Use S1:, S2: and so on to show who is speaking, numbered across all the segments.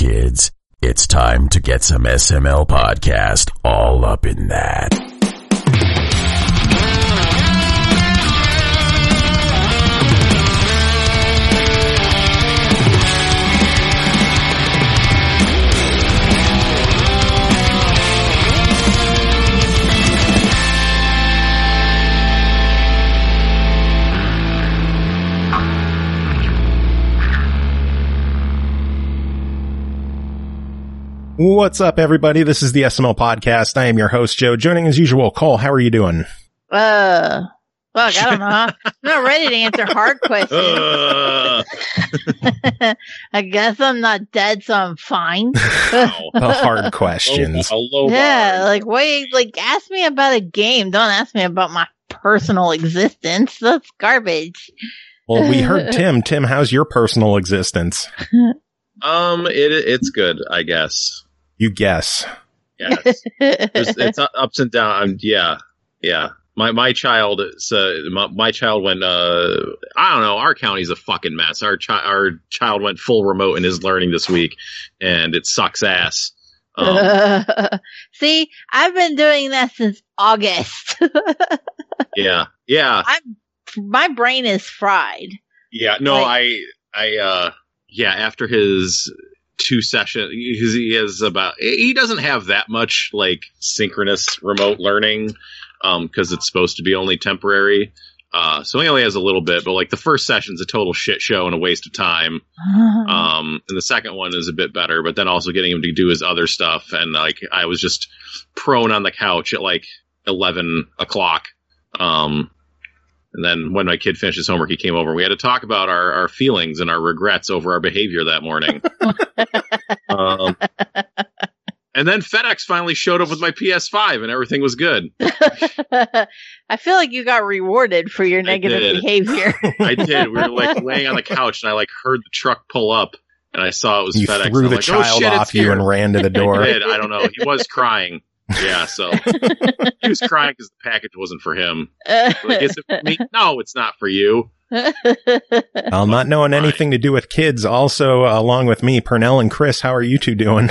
S1: kids. It's time to get some SML podcast all up in that.
S2: What's up, everybody? This is the SML Podcast. I am your host, Joe. Joining as usual, Cole. How are you doing?
S3: Look, I don't know. I'm not ready to answer hard questions. I guess I'm not dead, so I'm fine.
S2: The hard questions.
S3: Ask me about a game. Don't ask me about my personal existence. That's garbage.
S2: Well, we heard Tim. Tim, how's your personal existence?
S4: It's good, I guess.
S2: You guess.
S4: Yes. It's ups and downs. Yeah. My child went, I don't know, our county's a fucking mess. Our child went full remote and is learning this week, and it sucks ass.
S3: See, I've been doing that since August.
S4: Yeah.
S3: My brain is fried.
S4: Yeah, no, after his 2 sessions, he doesn't have that much like synchronous remote learning, because it's supposed to be only temporary. So he only has a little bit, but like the first session's a total shit show and a waste of time. And the second one is a bit better, but then also getting him to do his other stuff. And like, I was just prone on the couch at like 11 o'clock. And then when my kid finished his homework, he came over. We had to talk about our feelings and our regrets over our behavior that morning. And then FedEx finally showed up with my PS5 and everything was good.
S3: I feel like you got rewarded for your negative behavior.
S4: I did. We were like laying on the couch and I like heard the truck pull up and I saw it was
S2: you
S4: FedEx.
S2: Threw the child off you and ran to the door.
S4: I did. I don't know. He was crying. Yeah, so he was crying because the package wasn't for him. Like, is it for me? No, it's not for you.
S2: I'm not knowing anything to do with kids. Also, along with me, Pernell and Chris, how are you two doing?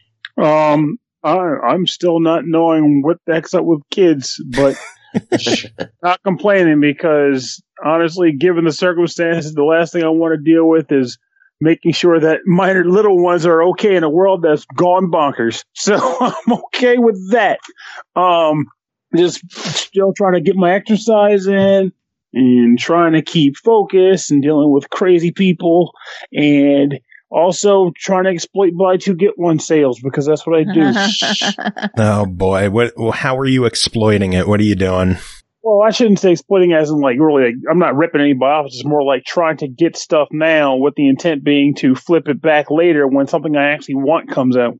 S5: I'm still not knowing what the heck's up with kids, but not complaining because honestly, given the circumstances, the last thing I want to deal with is making sure that minor little ones are okay in a world that's gone bonkers. So I'm okay with that. Just still trying to get my exercise in and trying to keep focus and dealing with crazy people and also trying to exploit buy two get one sales because that's what I do.
S2: Oh boy. How are you exploiting it? What are you doing?
S5: Well, I shouldn't say exploiting as in like really, I'm not ripping anybody off. It's just more like trying to get stuff now with the intent being to flip it back later when something I actually want comes out.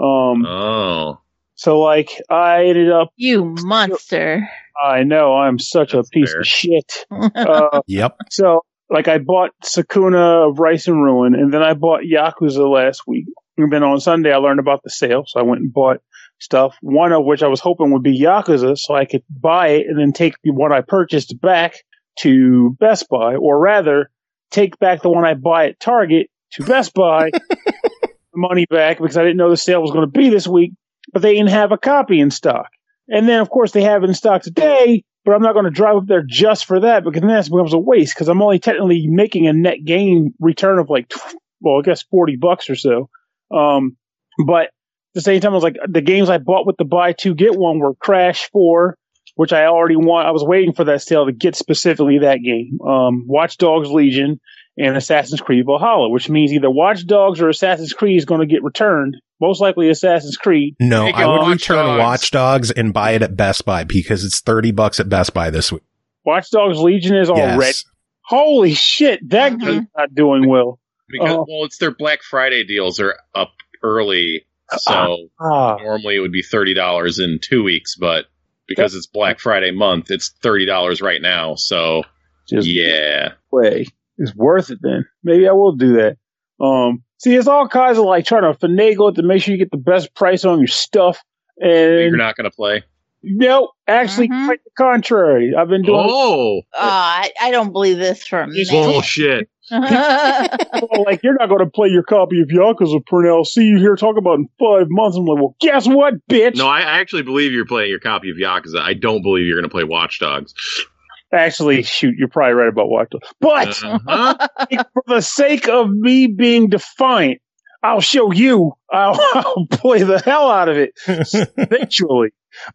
S5: So like I ended up.
S3: You monster.
S5: I know. I'm such a piece of shit.
S2: Yep.
S5: So like I bought Sakuna of Rice and Ruin and then I bought Yakuza last week. And then on Sunday I learned about the sale. So I went and bought stuff, one of which I was hoping would be Yakuza, so I could buy it and then take the one I purchased back to Best Buy, or rather, take back the one I buy at Target to Best Buy, money back, because I didn't know the sale was going to be this week, but they didn't have a copy in stock. And then, of course, they have it in stock today, but I'm not going to drive up there just for that, because then that becomes a waste, because I'm only technically making a net gain return of like, I guess $40 or so. But at the same time, I was like, the games I bought with the buy two get one were Crash 4, which I already want. I was waiting for that sale to get specifically that game. Watch Dogs Legion and Assassin's Creed Valhalla, which means either Watch Dogs or Assassin's Creed is going to get returned. Most likely Assassin's Creed.
S2: No, I would return Watch Dogs and buy it at Best Buy because it's $30 at Best Buy this week.
S5: Watch Dogs Legion is already. Holy shit, that game's not doing well.
S4: Because, it's their Black Friday deals are up early. So normally it would be $30 in 2 weeks, but because it's Black Friday month, it's $30 right now. So yeah,
S5: way it's worth it. Then maybe I will do that. See, it's all kinds of like trying to finagle it to make sure you get the best price on your stuff. And
S4: you're not going to play.
S5: No, actually, quite the contrary. I've been doing.
S3: I don't believe this for a minute.
S4: Bullshit.
S5: Like, you're not going to play your copy of Yakuza, Purnell. See you here talk about it in 5 months. I'm like, well, guess what, bitch?
S4: No, I actually believe you're playing your copy of Yakuza. I don't believe you're going to play Watch Dogs.
S5: Actually, shoot, you're probably right about Watch Dogs. But for the sake of me being defiant, I'll show you. I'll play the hell out of it eventually.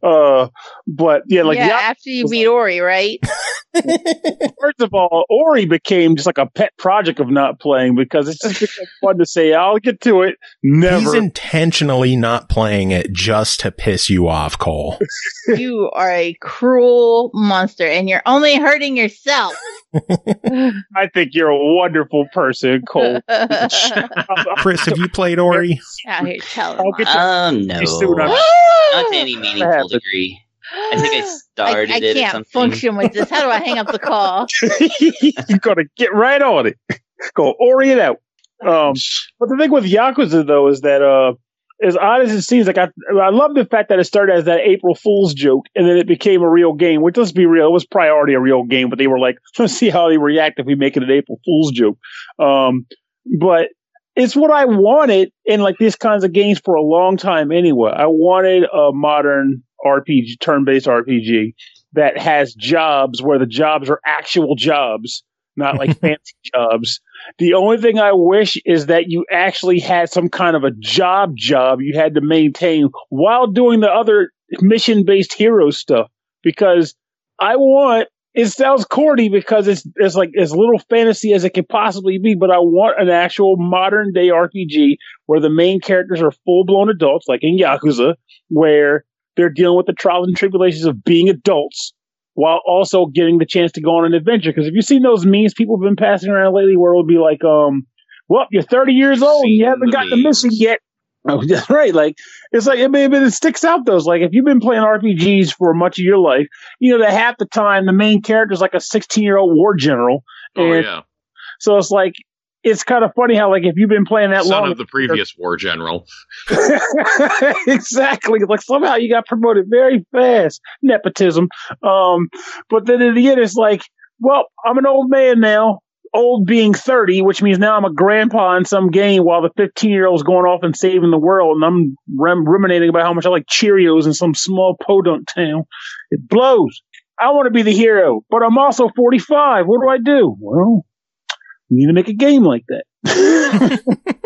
S5: But yeah, like
S3: after you beat Ori, right?
S5: First of all, Ori became just like a pet project of not playing because it's just become fun to say, I'll get to it. Never.
S2: He's intentionally not playing it just to piss you off, Cole.
S3: You are a cruel monster and you're only hurting yourself.
S5: I think you're a wonderful person, Cole.
S2: Chris, have you played Ori?
S3: Out here telling
S6: no. Not to any meaningful degree. I think I started it or something. I can't function
S3: with this. How do I hang up the call?
S5: You gotta get right on it. Go Ori it out. But the thing with Yakuza, though, is that as odd as it seems, like I love the fact that it started as that April Fool's joke, and then it became a real game. Which, let's be real, it was probably already a real game, but they were like, let's see how they react if we make it an April Fool's joke. But it's what I wanted in like these kinds of games for a long time anyway. I wanted a modern RPG, turn-based RPG that has jobs where the jobs are actual jobs, not like fancy jobs. The only thing I wish is that you actually had some kind of a job you had to maintain while doing the other mission-based hero stuff. Because it sounds corny because it's like as little fantasy as it can possibly be, but I want an actual modern day RPG where the main characters are full-blown adults, like in Yakuza, where they're dealing with the trials and tribulations of being adults while also getting the chance to go on an adventure. Because if you've seen those memes people have been passing around lately where it'll be like, well, you're 30 years old and you haven't got the mission yet. Oh, that's right. Like, it's like, it sticks out though. It's like, if you've been playing RPGs for much of your life, you know that half the time the main character is like a 16-year-old war general. And so it's like, it's kind of funny how, like, if you've been playing that long.
S4: Son of the previous war general.
S5: Exactly. Like, somehow you got promoted very fast. Nepotism. But then in the end, it's like, well, I'm an old man now. Old being 30, which means now I'm a grandpa in some game while the 15-year-old's going off and saving the world, and I'm ruminating about how much I like Cheerios in some small podunk town. It blows. I want to be the hero, but I'm also 45. What do I do? Well, you need to make a game like that.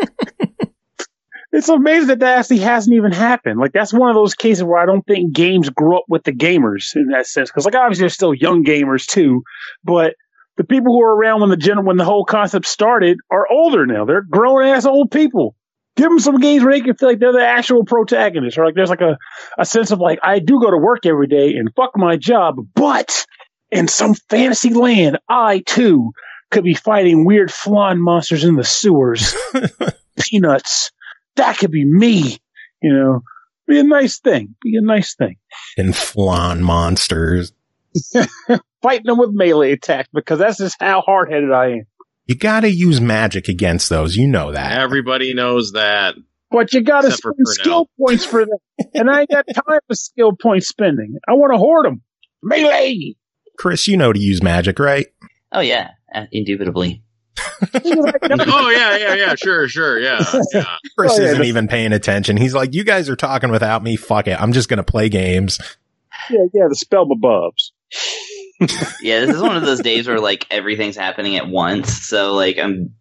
S5: It's amazing that actually hasn't even happened. Like, that's one of those cases where I don't think games grew up with the gamers in that sense. Because, like, obviously there's still young gamers too, but the people who were around when the whole concept started are older now. They're grown-ass old people. Give them some games where they can feel like they're the actual protagonists. Or like there's like a sense of like, I do go to work every day and fuck my job, but in some fantasy land, I too could be fighting weird flan monsters in the sewers. Peanuts. That could be me. You know, be a nice thing.
S2: And flan monsters.
S5: Fighting them with melee attacks because that's just how hard-headed I am.
S2: You gotta use magic against those. You know that.
S4: Everybody knows that.
S5: But you gotta spend skill points for them. And I ain't got time for skill point spending. I want to hoard them. Melee!
S2: Chris, you know to use magic, right?
S6: Oh, yeah. Indubitably.
S4: Oh, yeah. Sure, yeah.
S2: Chris isn't even paying attention. He's like, you guys are talking without me. Fuck it. I'm just gonna play games.
S5: Yeah, the spellbobs.
S6: Yeah, this is one of those days where, like, everything's happening at once. So, like,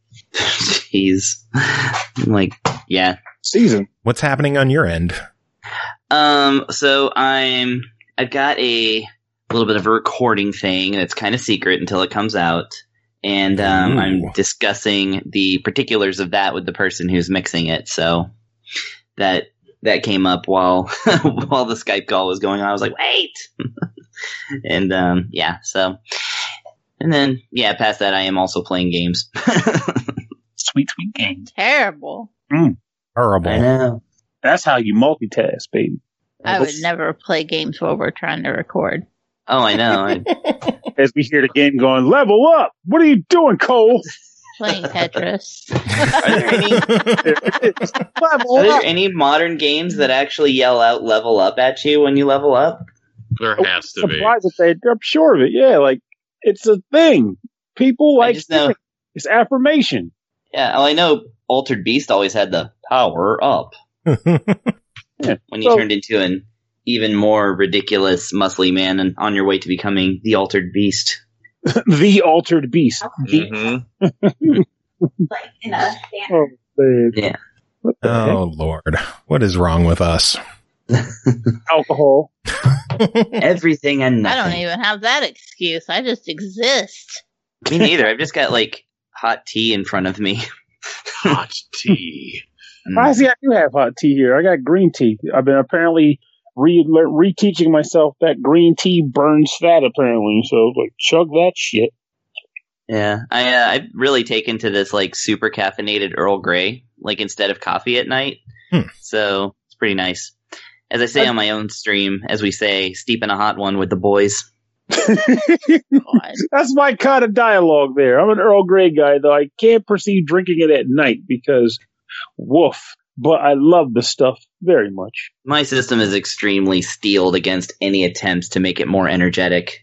S6: yeah.
S5: Season.
S2: What's happening on your end?
S6: So I've got a little bit of a recording thing, and it's kind of secret until it comes out. And I'm discussing the particulars of that with the person who's mixing it. So that came up while the Skype call was going on. I was like, wait. And and then past that I am also playing games.
S5: Sweet games.
S3: Terrible.
S2: Horrible.
S6: I know.
S5: That's how you multitask, baby.
S3: I would never play games while we're trying to record.
S6: Oh, I know.
S5: As we hear the game going, level up. What are you doing, Cole?
S3: Playing Tetris.
S6: Are there any modern games that actually yell out level up at you when you level up?
S4: There has to be.
S5: I'm sure of it. Yeah, like, it's a thing. People like...
S6: I just know
S5: It's affirmation.
S6: Yeah, well, I know Altered Beast always had the power up
S5: Yeah.
S6: when he turned into an even more ridiculous, muscly man and on your way to becoming the Altered Beast.
S5: The Altered Beast.
S4: Mhm.
S3: Like, you know,
S5: Oh, man.
S6: Yeah.
S5: What the
S2: Oh, Lord. What is wrong with us?
S5: heck? Alcohol.
S6: Everything and
S3: I
S6: nothing.
S3: don't even have that excuse. I just exist.
S6: Me neither. I've just got like hot tea in front of me.
S4: Hot tea.
S5: I see. I do have hot tea here. I got green tea. I've been apparently reteaching myself that green tea burns fat. Apparently, so like chug that shit.
S6: Yeah, I've really taken to this like super caffeinated Earl Grey, like instead of coffee at night. So it's pretty nice. As I say on my own stream, as we say, steep in a hot one with the boys.
S3: God.
S5: That's my kind of dialogue there. I'm an Earl Grey guy, though I can't perceive drinking it at night because woof. But I love the stuff very much.
S6: My system is extremely steeled against any attempts to make it more energetic.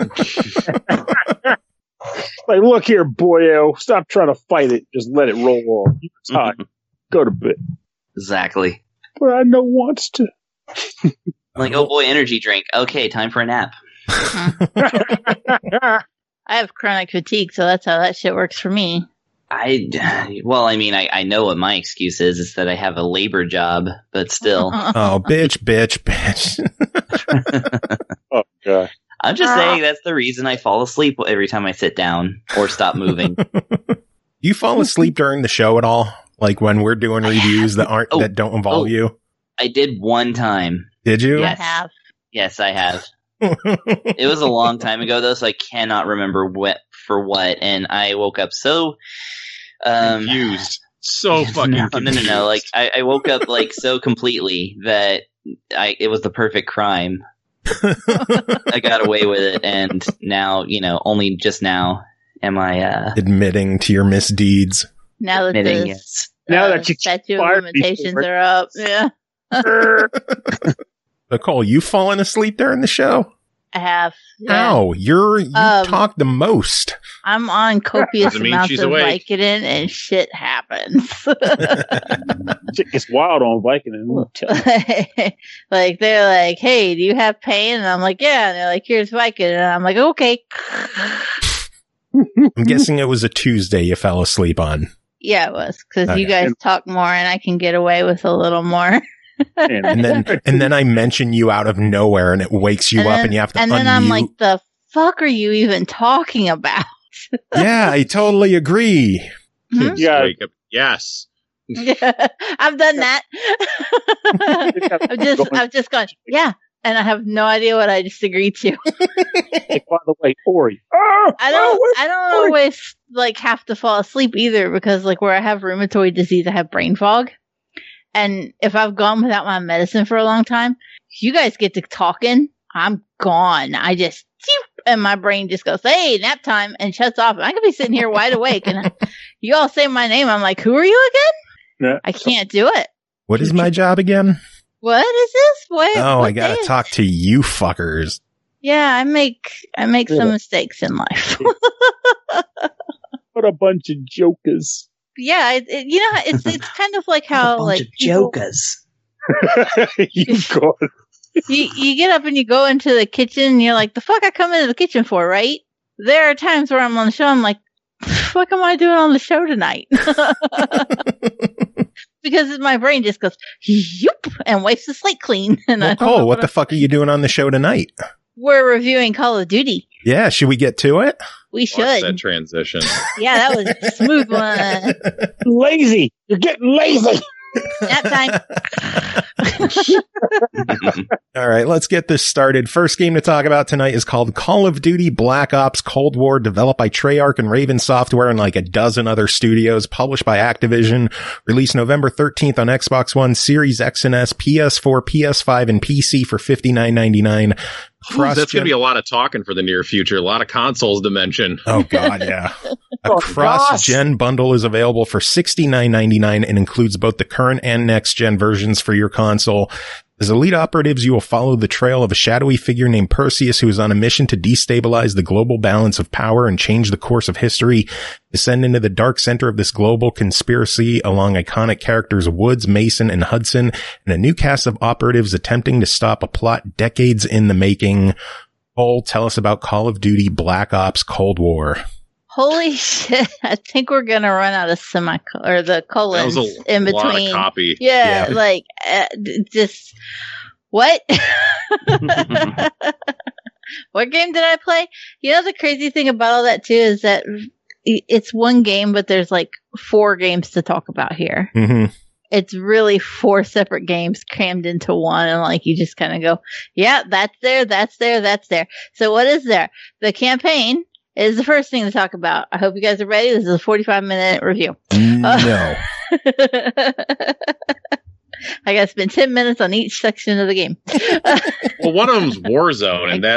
S5: Like, look here, boyo. Stop trying to fight it. Just let it roll off. It's hot. Go to bed.
S6: Exactly.
S5: But I know wants to.
S6: Like, oh boy, energy drink. Okay, time for a nap.
S3: I have chronic fatigue, so that's how that shit works for me.
S6: I know what my excuse is that I have a labor job, but still.
S2: Oh, bitch.
S5: Oh, God.
S6: I'm just saying that's the reason I fall asleep every time I sit down or stop moving.
S2: You fall asleep during the show at all? Like when we're doing reviews that don't involve you?
S6: I did one time.
S2: Did you?
S6: Yes.
S3: I have.
S6: Yes, I have. It was a long time ago, though, so I cannot remember what. And I woke up so
S4: Confused. So fucking confused.
S6: No. Like I woke up like so completely that it was the perfect crime. I got away with it, and now only just now am I
S2: admitting to your misdeeds.
S3: Now that
S6: admitting
S3: the
S6: yes.
S5: Now that you
S3: statute of
S5: fired
S3: limitations
S5: before.
S3: are up, yeah,
S2: Nicole, you fallen asleep during the show?
S3: I have. Yeah.
S2: Ow, you talk the most.
S3: I'm on copious
S4: Doesn't mean
S3: amounts
S4: she's
S3: of
S4: awake.
S3: Vicodin, and shit happens.
S5: Shit gets wild on Vicodin.
S3: Like they're like, "Hey, do you have pain?" And I'm like, "Yeah." And they're like, "Here's Vicodin." And I'm like, "Okay."
S2: I'm guessing it was a Tuesday you fell asleep on.
S3: Yeah, it was because
S2: Okay.
S3: you guys talk more, and I can get away with a little more.
S2: And then I mention you out of nowhere and it wakes you up and you have to
S3: And then
S2: unmute.
S3: I'm like, "The fuck are you even talking about?"
S2: Yeah, I totally agree.
S3: Mhm.
S5: Yeah.
S4: Wake up. Yes.
S3: Yeah, I've done that. I've just gone, yeah, and I have no idea what I just agreed to.
S5: Like, by the way, Ori.
S3: I don't always like have to fall asleep either because like where I have rheumatoid disease, I have brain fog, and if I've gone without my medicine for a long time, you guys get to talking, I'm gone. I just and my brain just goes, "Hey, nap time," and shuts off. I could be sitting here wide awake, and you all say my name. I'm like, "Who are you again?"
S5: Yeah.
S3: I can't do it.
S2: What is my job again?
S3: What is this? What?
S2: Oh,
S3: what
S2: I gotta
S3: day is-
S2: talk to you fuckers.
S3: Yeah, I make some mistakes in life.
S5: What a bunch of jokers.
S3: Yeah, it's kind of like how
S6: bunch
S3: like
S6: of
S3: people-
S6: jokers.
S5: You go.
S3: you get up and you go into the kitchen and you're like, the fuck I come into the kitchen for, right? There are times where I'm on the show, I'm like, what am I doing on the show tonight? Because my brain just goes, yoop, and wipes the slate clean. And I don't know
S2: Nicole, what the fuck are you doing on the show tonight?
S3: We're reviewing Call of Duty.
S2: Yeah, should we get to it?
S3: We
S4: Watch that
S3: should.
S4: transition.
S3: Yeah, that was a smooth one.
S5: Lazy. You're getting lazy.
S3: Nap time.
S2: All right, let's get this started. First game to talk about tonight is called Call of Duty Black Ops Cold War, developed by Treyarch and Raven Software and like a dozen other studios, published by Activision, released November 13th on Xbox One, Series X and S, PS4, PS5, and PC for $59.99.
S4: That's going to be a lot of talking for the near future. A lot of consoles to mention.
S2: Oh, God, yeah. A
S5: Oh,
S2: cross-gen bundle is available for $69.99 and includes both the current and next-gen versions for your console. As elite operatives, you will follow the trail of a shadowy figure named Perseus, who is on a mission to destabilize the global balance of power and change the course of history. Descend into the dark center of this global conspiracy along iconic characters Woods, Mason, and Hudson, and a new cast of operatives attempting to stop a plot decades in the making. Cole, tell us about Call of Duty Black Ops Cold War.
S3: Holy shit! I think we're gonna run out of the colons in between.
S4: Lot of copy.
S3: Yeah, like just what? What game did I play? You know, the crazy thing about all that too is that it's one game, but there's like 4 games to talk about here.
S2: Mm-hmm.
S3: It's really 4 separate games crammed into one, and like you just kind of go, yeah, that's there, that's there, that's there. So what is there? The campaign is the first thing to talk about. I hope you guys are ready. This is a 45-minute review.
S2: No.
S3: I got to spend 10 minutes on each section of the game.
S4: Well, one of them's Warzone, and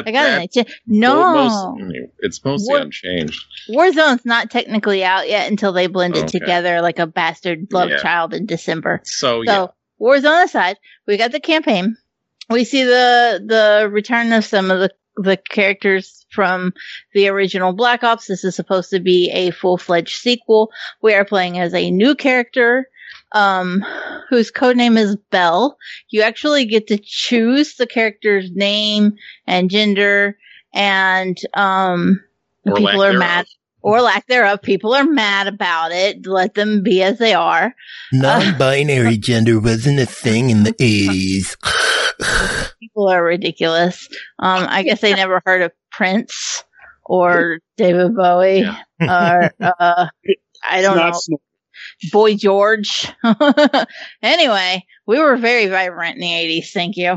S4: it's mostly unchanged.
S3: Warzone's not technically out yet until they blend it together like a bastard love child in December. So Warzone aside, we got the campaign. We see the return of some of the characters from the original Black Ops. This is supposed to be a full-fledged sequel. We are playing as a new character, whose codename is Belle. You actually get to choose the character's name and gender, and people are mad. Or lack thereof. People are mad about it. Let them be as they are.
S2: Non-binary gender wasn't a thing in the 80s.
S3: People are ridiculous. I guess they never heard of Prince or David Bowie or I don't know. Boy George. Anyway, we were very vibrant in the 80s. Thank you.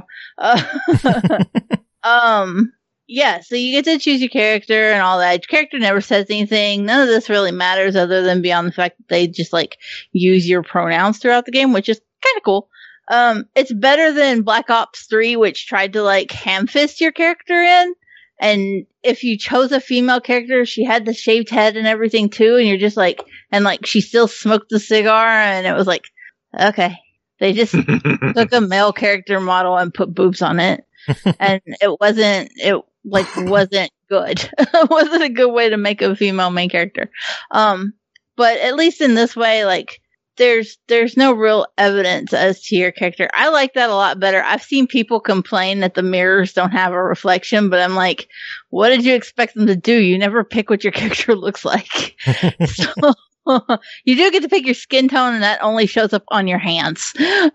S3: Yeah, so you get to choose your character and all that. Your character never says anything. None of this really matters other than beyond the fact that they just like use your pronouns throughout the game, which is kind of cool. It's better than Black Ops 3, which tried to like ham-fist your character in. And if you chose a female character, she had the shaved head and everything too. And you're just like, and like she still smoked the cigar, and it was like, okay, they just took a male character model and put boobs on it. And it wasn't good. It wasn't a good way to make a female main character. But at least in this way, like, there's no real evidence as to your character. I like that a lot better. I've seen people complain that the mirrors don't have a reflection, but I'm like, what did you expect them to do? You never pick what your character looks like. So you do get to pick your skin tone, and that only shows up on your hands.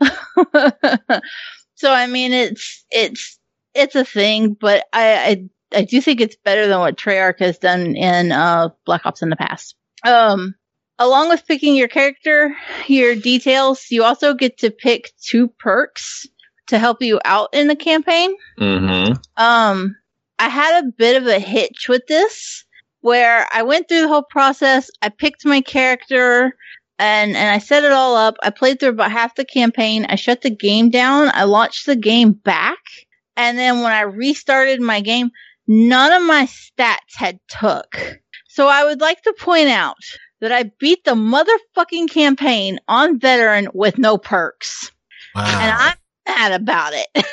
S3: So I mean, it's a thing, but I do think it's better than what Treyarch has done in Black Ops in the past. Along with picking your character, your details, you also get to pick 2 perks to help you out in the campaign.
S4: Mm-hmm.
S3: I had a bit of a hitch with this, where I went through the whole process. I picked my character, and I set it all up. I played through about half the campaign. I shut the game down. I launched the game back. And then when I restarted my game, none of my stats had took. So I would like to point out that I beat the motherfucking campaign on veteran with no perks.
S2: Wow. And
S3: I'm mad about it.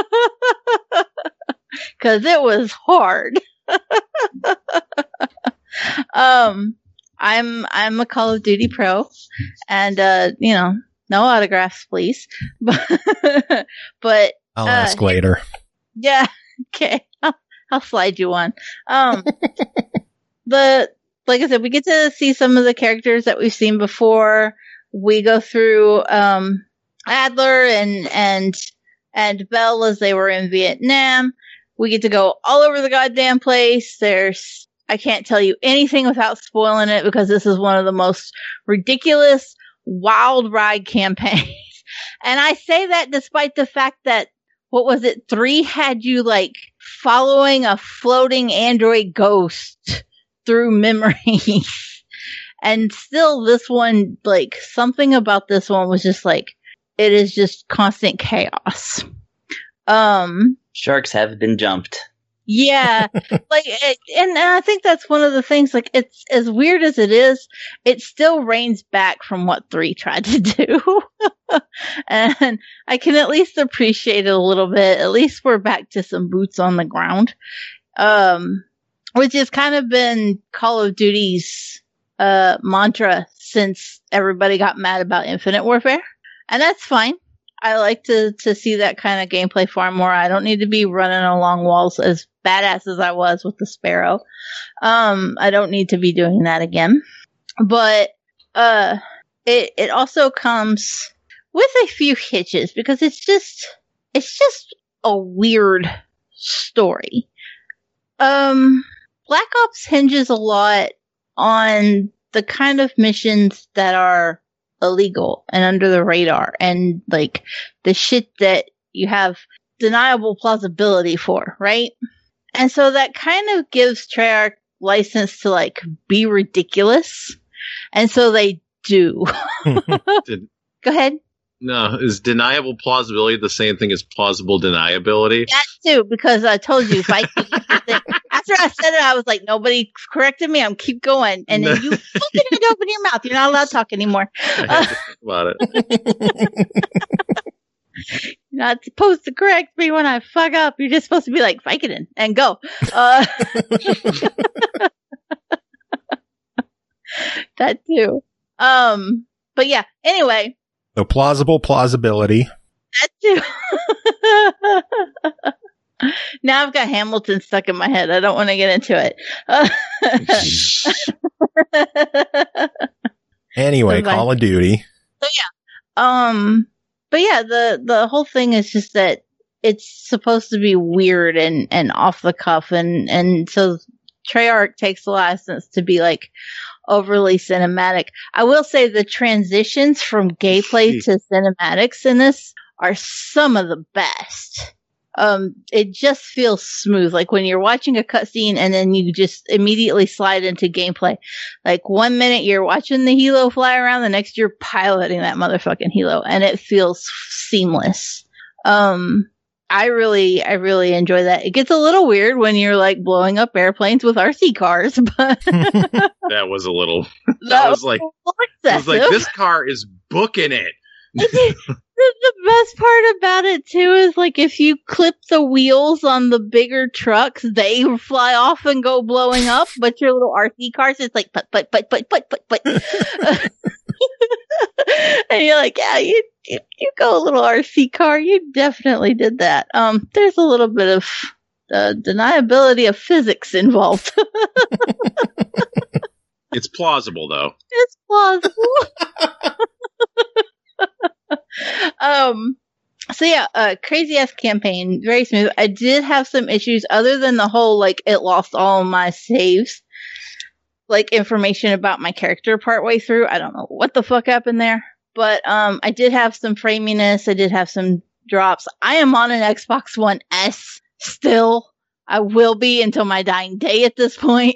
S3: Cause it was hard. I'm a Call of Duty pro, and no autographs, please. But
S2: I'll ask later.
S3: Yeah, okay. I'll slide you one. Like I said, we get to see some of the characters that we've seen before. We go through Adler and Belle as they were in Vietnam. We get to go all over the goddamn place. I can't tell you anything without spoiling it, because this is one of the most ridiculous wild ride campaigns. And I say that despite the fact that, 3 had you like following a floating android ghost through memories. And still this one, like, something about this one was just like, it is just constant chaos.
S6: Sharks have been jumped.
S3: Yeah, like, and I think that's one of the things. Like, it's as weird as it is, it still reigns back from what 3 tried to do, and I can at least appreciate it a little bit. At least we're back to some boots on the ground, which has kind of been Call of Duty's mantra since everybody got mad about Infinite Warfare, and that's fine. I like to see that kind of gameplay far more. I don't need to be running along walls as badass as I was with the Sparrow. I don't need to be doing that again. But it also comes with a few hitches because it's just a weird story. Black Ops hinges a lot on the kind of missions that are illegal and under the radar and like the shit that you have deniable plausibility for, right? And so that kind of gives Treyarch license to like be ridiculous. And so they do. Go ahead.
S4: No, is deniable plausibility the same thing as plausible deniability?
S3: That too, because I told you, after I said it, I was like, nobody corrected me. I'm keep going. And then you fucking had to open your mouth. You're not allowed to talk anymore.
S4: I think about it.
S3: You're not supposed to correct me when I fuck up. You're just supposed to be like, Vicodin and go. That too. But yeah, anyway.
S2: So plausibility.
S3: That too. Now I've got Hamilton stuck in my head. I don't want to get into it.
S2: Anyway, Call of Duty.
S3: So yeah. But yeah, the whole thing is just that it's supposed to be weird and off the cuff and so Treyarch takes the license to be like overly cinematic. I will say the transitions from gameplay to cinematics in this are some of the best. It just feels smooth. Like when you're watching a cutscene and then you just immediately slide into gameplay. Like 1 minute you're watching the helo fly around, the next you're piloting that motherfucking helo, and it feels seamless. I really enjoy that. It gets a little weird when you're like blowing up airplanes with RC cars, but
S4: that was a little. That was like this car is booking it.
S3: The best part about it too is like if you clip the wheels on the bigger trucks, they fly off and go blowing up. But your little RC cars, it's like but. And you're like, yeah, you go a little RC car. You definitely did that. There's a little bit of deniability of physics involved.
S4: It's plausible, though.
S3: It's plausible. So yeah, crazy ass campaign, very smooth. I did have some issues other than the whole like it lost all my saves, like information about my character partway through. I don't know what the fuck happened there, but I did have some framiness. I did have some drops. I am on an Xbox One S still. I will be until my dying day at this point.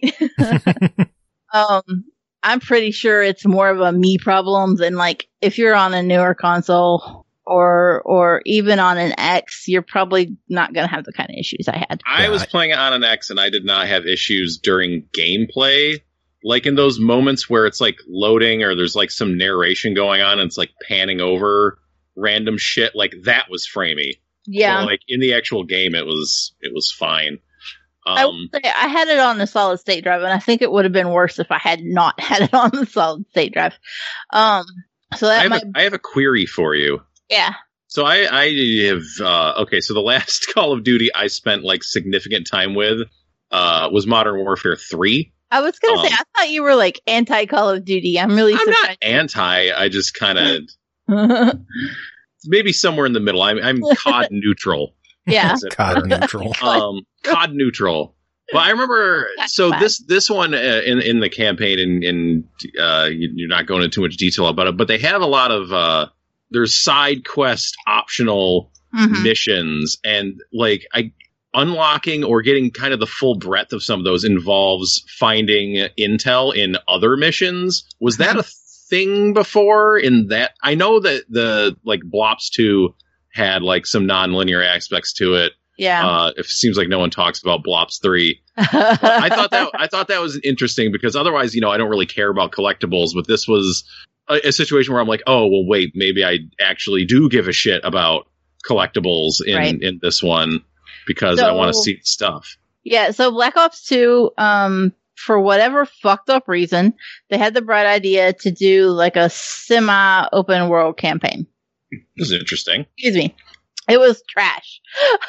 S3: I'm pretty sure it's more of a me problem than like if you're on a newer console or even on an X, you're probably not going to have the kind of issues I had.
S4: I was playing it on an X and I did not have issues during gameplay. Like in those moments where it's like loading or there's like some narration going on and it's like panning over random shit, like that was framey.
S3: Yeah.
S4: So, like in the actual game, it was fine.
S3: I would say I had it on the solid state drive, and I think it would have been worse if I had not had it on the solid state drive. So that
S4: I have a query for you.
S3: Yeah.
S4: So I have okay. So the last Call of Duty I spent like significant time with was Modern Warfare 3.
S3: I was gonna say I thought you were like anti Call of Duty. I'm
S4: not anti. I just kind of maybe somewhere in the middle. I'm COD neutral.
S3: Yeah,
S2: COD neutral.
S4: COD neutral. Well, I remember. So this one in the campaign, and you're not going into too much detail about it, but they have a lot of there's side quest optional missions, and like unlocking or getting kind of the full breadth of some of those involves finding intel in other missions. Was that a thing before? In that, I know that the like Blops 2 had like some non-linear aspects to it.
S3: Yeah.
S4: It seems like no one talks about Blops 3. I thought that was interesting because otherwise, I don't really care about collectibles, but this was a situation where I'm like, oh, well, wait, maybe I actually do give a shit about collectibles in this one because I want to see stuff.
S3: Yeah, so Black Ops 2, for whatever fucked up reason, they had the bright idea to do like a semi-open world campaign.
S4: This is interesting.
S3: Excuse me. It was trash.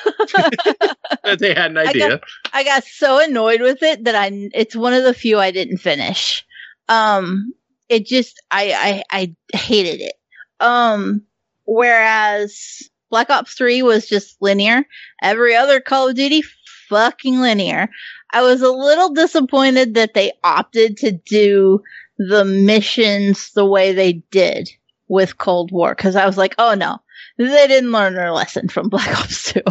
S4: They had an idea.
S3: I got so annoyed with it that it's one of the few I didn't finish. It just, I hated it. Whereas Black Ops 3 was just linear. Every other Call of Duty, fucking linear. I was a little disappointed that they opted to do the missions the way they did with Cold War, because I was like, oh no, they didn't learn their lesson from Black Ops 2.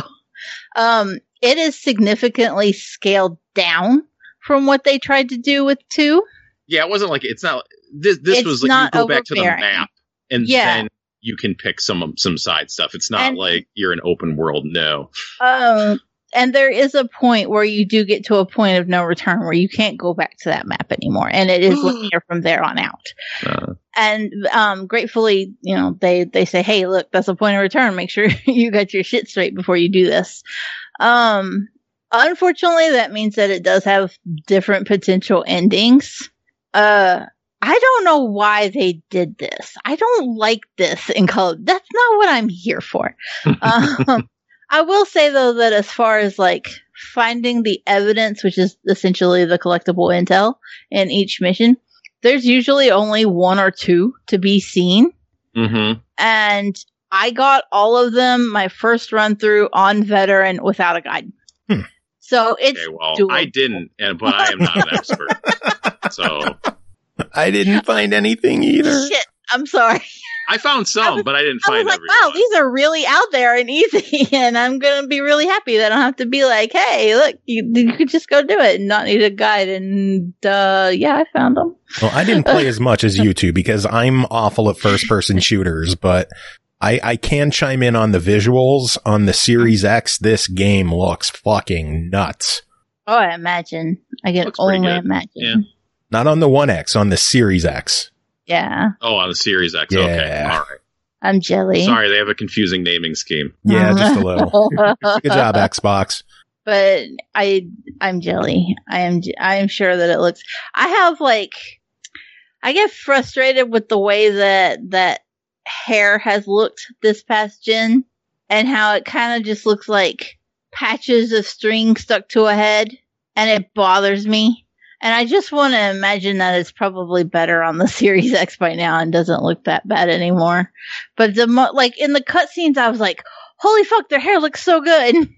S3: It is significantly scaled down from what they tried to do with 2.
S4: Yeah, it wasn't like, it's not, this was like, you go back to the map, and then you can pick some side stuff. It's not like you're an open world, no.
S3: And there is a point where you do get to a point of no return where you can't go back to that map anymore. And it is linear from there on out. And gratefully, they say, hey, look, that's a point of return. Make sure you got your shit straight before you do this. Unfortunately, that means that it does have different potential endings. I don't know why they did this. I don't like this in Call of Duty. That's not what I'm here for. I will say, though, that as far as, like, finding the evidence, which is essentially the collectible intel in each mission, there's usually only 1 or 2 to be seen.
S4: Mm-hmm.
S3: And I got all of them my first run through on Veteran without a guide. So it's doable.
S4: I didn't, but I am not an expert. So
S2: I didn't find anything either.
S3: Shit, I'm sorry.
S4: I found some, but I didn't find everyone.
S3: Wow, these are really out there and easy, and I'm going to be really happy that I don't have to be like, hey, look, you could just go do it and not need a guide. And I found them.
S2: Well, I didn't play as much as you two because I'm awful at first-person shooters, but I can chime in on the visuals. On the Series X, this game looks fucking nuts.
S3: Oh, I imagine. I can only imagine.
S4: Yeah.
S2: Not on the 1X, on the Series X.
S3: Yeah.
S4: Oh, on the Series X.
S2: Yeah.
S4: Okay. All right.
S3: I'm jelly.
S4: Sorry, they have a confusing naming scheme.
S2: Yeah, just a little. Good job, Xbox.
S3: But I'm jelly. I am sure that it looks. I get frustrated with the way that hair has looked this past gen, and how it kind of just looks like patches of string stuck to a head, and it bothers me. And I just want to imagine that it's probably better on the Series X by now and doesn't look that bad anymore. But in the cutscenes, I was like, holy fuck, their hair looks so good.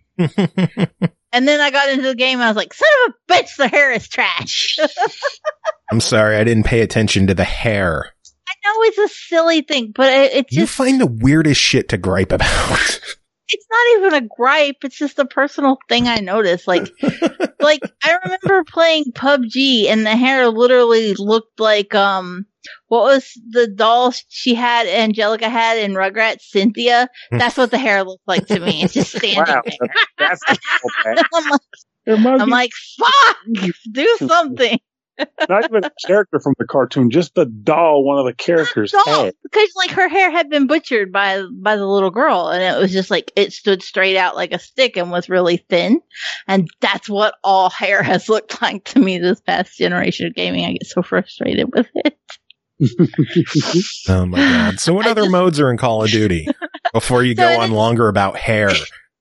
S3: And then I got into the game and I was like, son of a bitch, the hair is trash.
S2: I'm sorry, I didn't pay attention to the hair.
S3: I know it's a silly thing, but it just...
S2: You find the weirdest shit to gripe about.
S3: It's not even a gripe. It's just a personal thing I noticed. Like I remember playing PUBG and the hair literally looked like, what was the doll Angelica had in Rugrats, Cynthia? That's what the hair looked like to me. It's just standing there.
S5: That's
S3: I'm like, fuck! Do something!
S5: Not even a character from the cartoon, just the doll, one of the characters' head.
S3: Because her hair had been butchered by the little girl, and it was just like it stood straight out like a stick and was really thin, and that's what all hair has looked like to me this past generation of gaming. I get so frustrated with it.
S2: Oh my god! So what other modes are in Call of Duty before you go on longer about hair?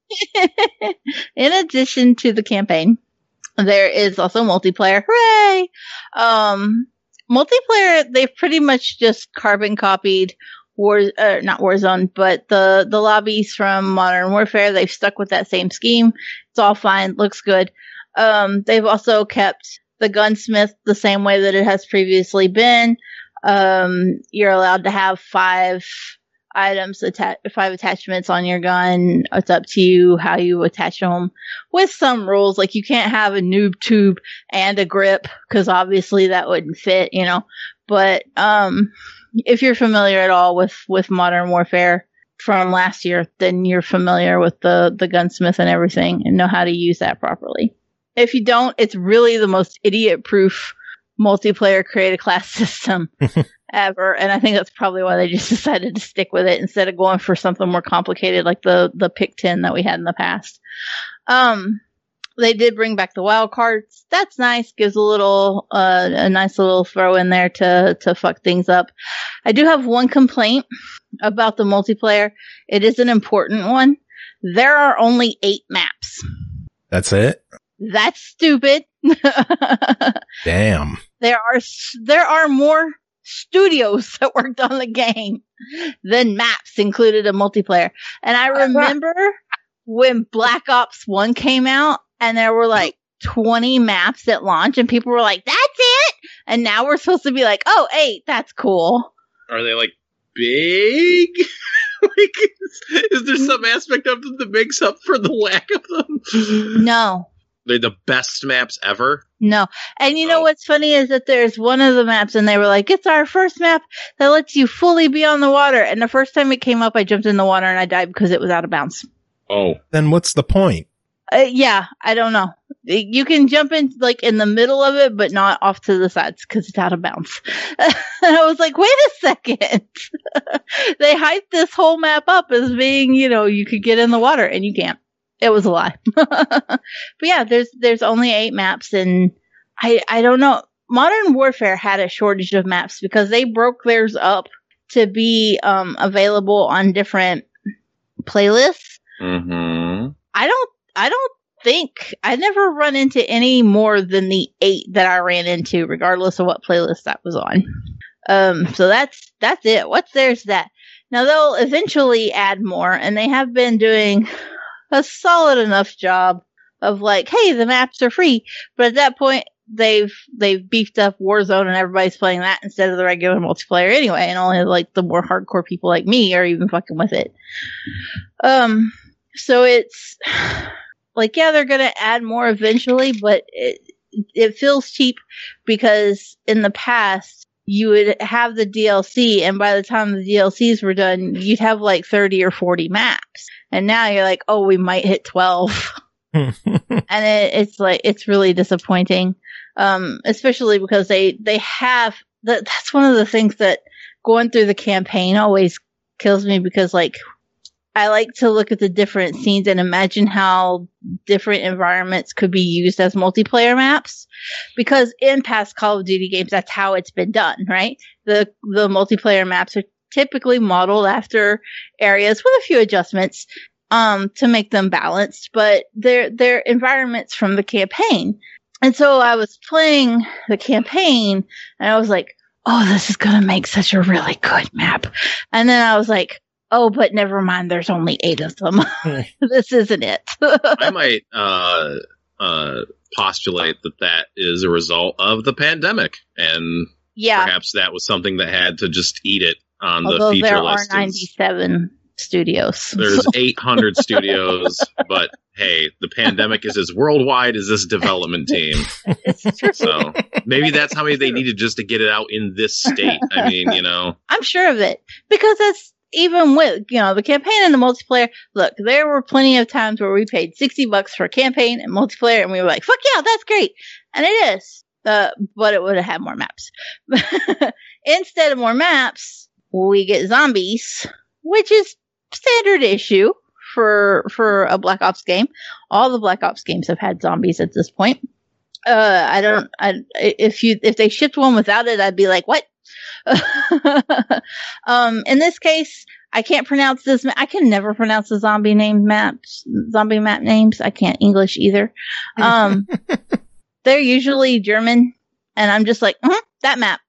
S3: In addition to the campaign, there is also multiplayer. Hooray! Multiplayer, they've pretty much just carbon copied not Warzone, but the lobbies from Modern Warfare. They've stuck with that same scheme. It's all fine. Looks good. They've also kept the gunsmith the same way that it has previously been. You're allowed to have 5 items, 5 attachments on your gun. It's up to you how you attach them, with some rules. Like you can't have a noob tube and a grip, because obviously that wouldn't fit, But if you're familiar at all with Modern Warfare, from last year, then you're familiar with the gunsmith and everything and know how to use that properly. If you don't, it's really the most idiot-proof multiplayer create a class system ever. And I think that's probably why they just decided to stick with it instead of going for something more complicated like the pick 10 that we had in the past. They did bring back the wild cards. That's nice. Gives a nice little throw in there to fuck things up. I do have one complaint about the multiplayer. It is an important one. There are only 8 maps.
S2: That's it?
S3: That's stupid.
S2: Damn.
S3: There are more studios that worked on the game than maps included in multiplayer. And I remember when Black Ops 1 came out and there were like 20 maps at launch and people were like, that's it? And now we're supposed to be like, oh, 8, that's cool.
S4: Are they like big? Like, is there some aspect of them that makes up for the lack of them?
S3: No.
S4: They're the best maps ever?
S3: No. And you know what's funny is that there's one of the maps and they were like, it's our first map that lets you fully be on the water. And the first time it came up, I jumped in the water and I died because it was out of bounds.
S4: Oh.
S2: Then what's the point?
S3: Yeah, I don't know. You can jump in like in the middle of it, but not off to the sides because it's out of bounds. And I was like, wait a second. They hyped this whole map up as being, you could get in the water and you can't. It was a lie. But yeah, there's only 8 maps and I don't know. Modern Warfare had a shortage of maps because they broke theirs up to be available on different playlists.
S4: Mm-hmm.
S3: I don't think I never run into any more than the 8 that I ran into, regardless of what playlist that was on. So that's it. What's there's that. Now they'll eventually add more, and they have been doing a solid enough job of like, hey, the maps are free. But at that point, they've beefed up Warzone, and everybody's playing that instead of the regular multiplayer anyway. And only like the more hardcore people like me are even fucking with it. So it's like, yeah, they're going to add more eventually, but it feels cheap because in the past you would have the DLC and by the time the DLCs were done, you'd have like 30 or 40 maps. And now you're like, oh, we might hit 12. And it's like, it's really disappointing. Especially because they have, that's one of the things that going through the campaign always kills me because like, I like to look at the different scenes and imagine how different environments could be used as multiplayer maps. Because in past Call of Duty games, that's how it's been done, right? The multiplayer maps are typically modeled after areas with a few adjustments to make them balanced, but they're environments from the campaign. And so I was playing the campaign and I was like, oh, this is going to make such a really good map. And then I was like, oh, but never mind. There's only 8 of them. This isn't it.
S4: I might postulate that is a result of the pandemic, and perhaps that was something that had to just eat it on the feature list.
S3: There are 97 studios.
S4: There's 800 studios, but hey, the pandemic is as worldwide as this development team.
S3: It's true.
S4: So maybe that's how many they needed just to get it out in this state. I mean,
S3: I'm sure of it because that's. Even with, the campaign and the multiplayer, look, there were plenty of times where we paid $60 for a campaign and multiplayer and we were like, fuck yeah, that's great. And it is. But it would have had more maps. Instead of more maps, we get zombies, which is standard issue for a Black Ops game. All the Black Ops games have had zombies at this point. If they shipped one without it, I'd be like, what? In this case, I can't pronounce this. I can never pronounce the zombie map names. I can't English either. They're usually German, and I'm just like, that map.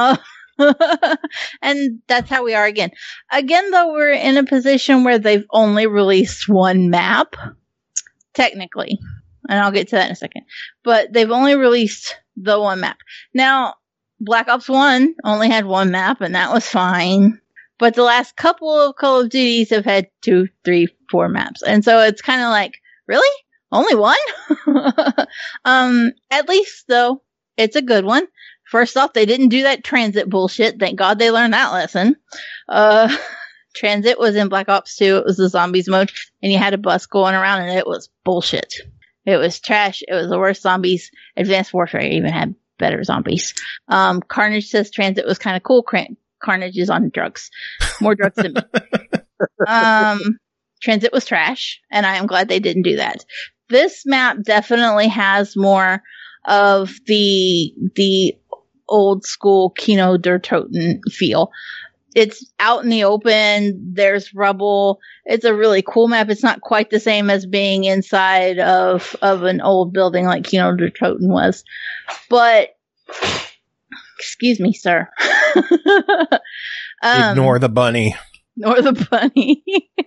S3: And that's how we are again. Again, though, we're in a position where they've only released one map, technically. And I'll get to that in a second. But they've only released the one map. Now, Black Ops 1 only had one map, and that was fine. But the last couple of Call of Duties have had 2, 3, 4 maps. And so it's kind of like, really? Only one? At least, though, it's a good one. First off, they didn't do that transit bullshit. Thank God they learned that lesson. Transit was in Black Ops 2. It was the zombies mode, and you had a bus going around, and it was bullshit. It was trash. It was the worst zombies. Advanced Warfare even had better zombies. Carnage says Transit was kind of cool. Carnage is on drugs. More drugs than me. Transit was trash, and I am glad they didn't do that. This map definitely has more of the old school Kino der Toten feel. It's out in the open. There's rubble. It's a really cool map. It's not quite the same as being inside of an old building like Kino der Toten was. But, excuse me, sir.
S2: Ignore the bunny.
S3: Ignore the bunny.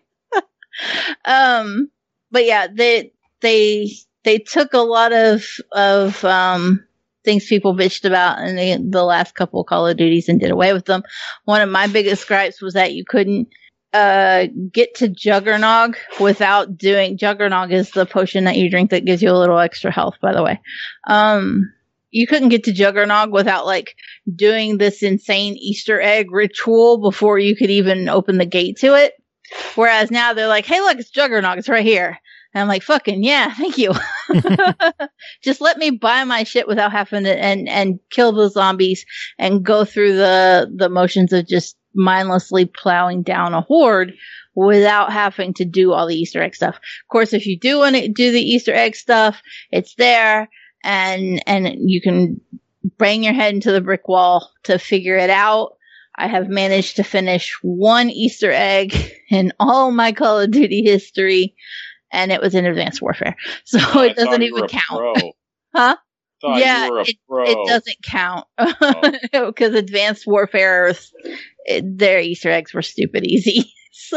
S3: But yeah, they took a lot of things people bitched about in the last couple of Call of Duties and did away with them. One of my biggest gripes was that you couldn't get to Juggernog without doing... Juggernog is the potion that you drink that gives you a little extra health, by the way. You couldn't get to Juggernog without like doing this insane Easter egg ritual before you could even open the gate to it. Whereas now they're like, hey, look, it's Juggernog. It's right here. And I'm like, fucking yeah, thank you. Just let me buy my shit without having to and kill the zombies and go through the motions of just mindlessly plowing down a horde without having to do all the Easter egg stuff. Of course, if you do want to do the Easter egg stuff, it's there and you can bang your head into the brick wall to figure it out. I have managed to finish one Easter egg in all my Call of Duty history. And it was in Advanced Warfare. So it doesn't even count. Huh? Yeah, it doesn't count. Because Advanced Warfare, their Easter eggs were stupid easy. So,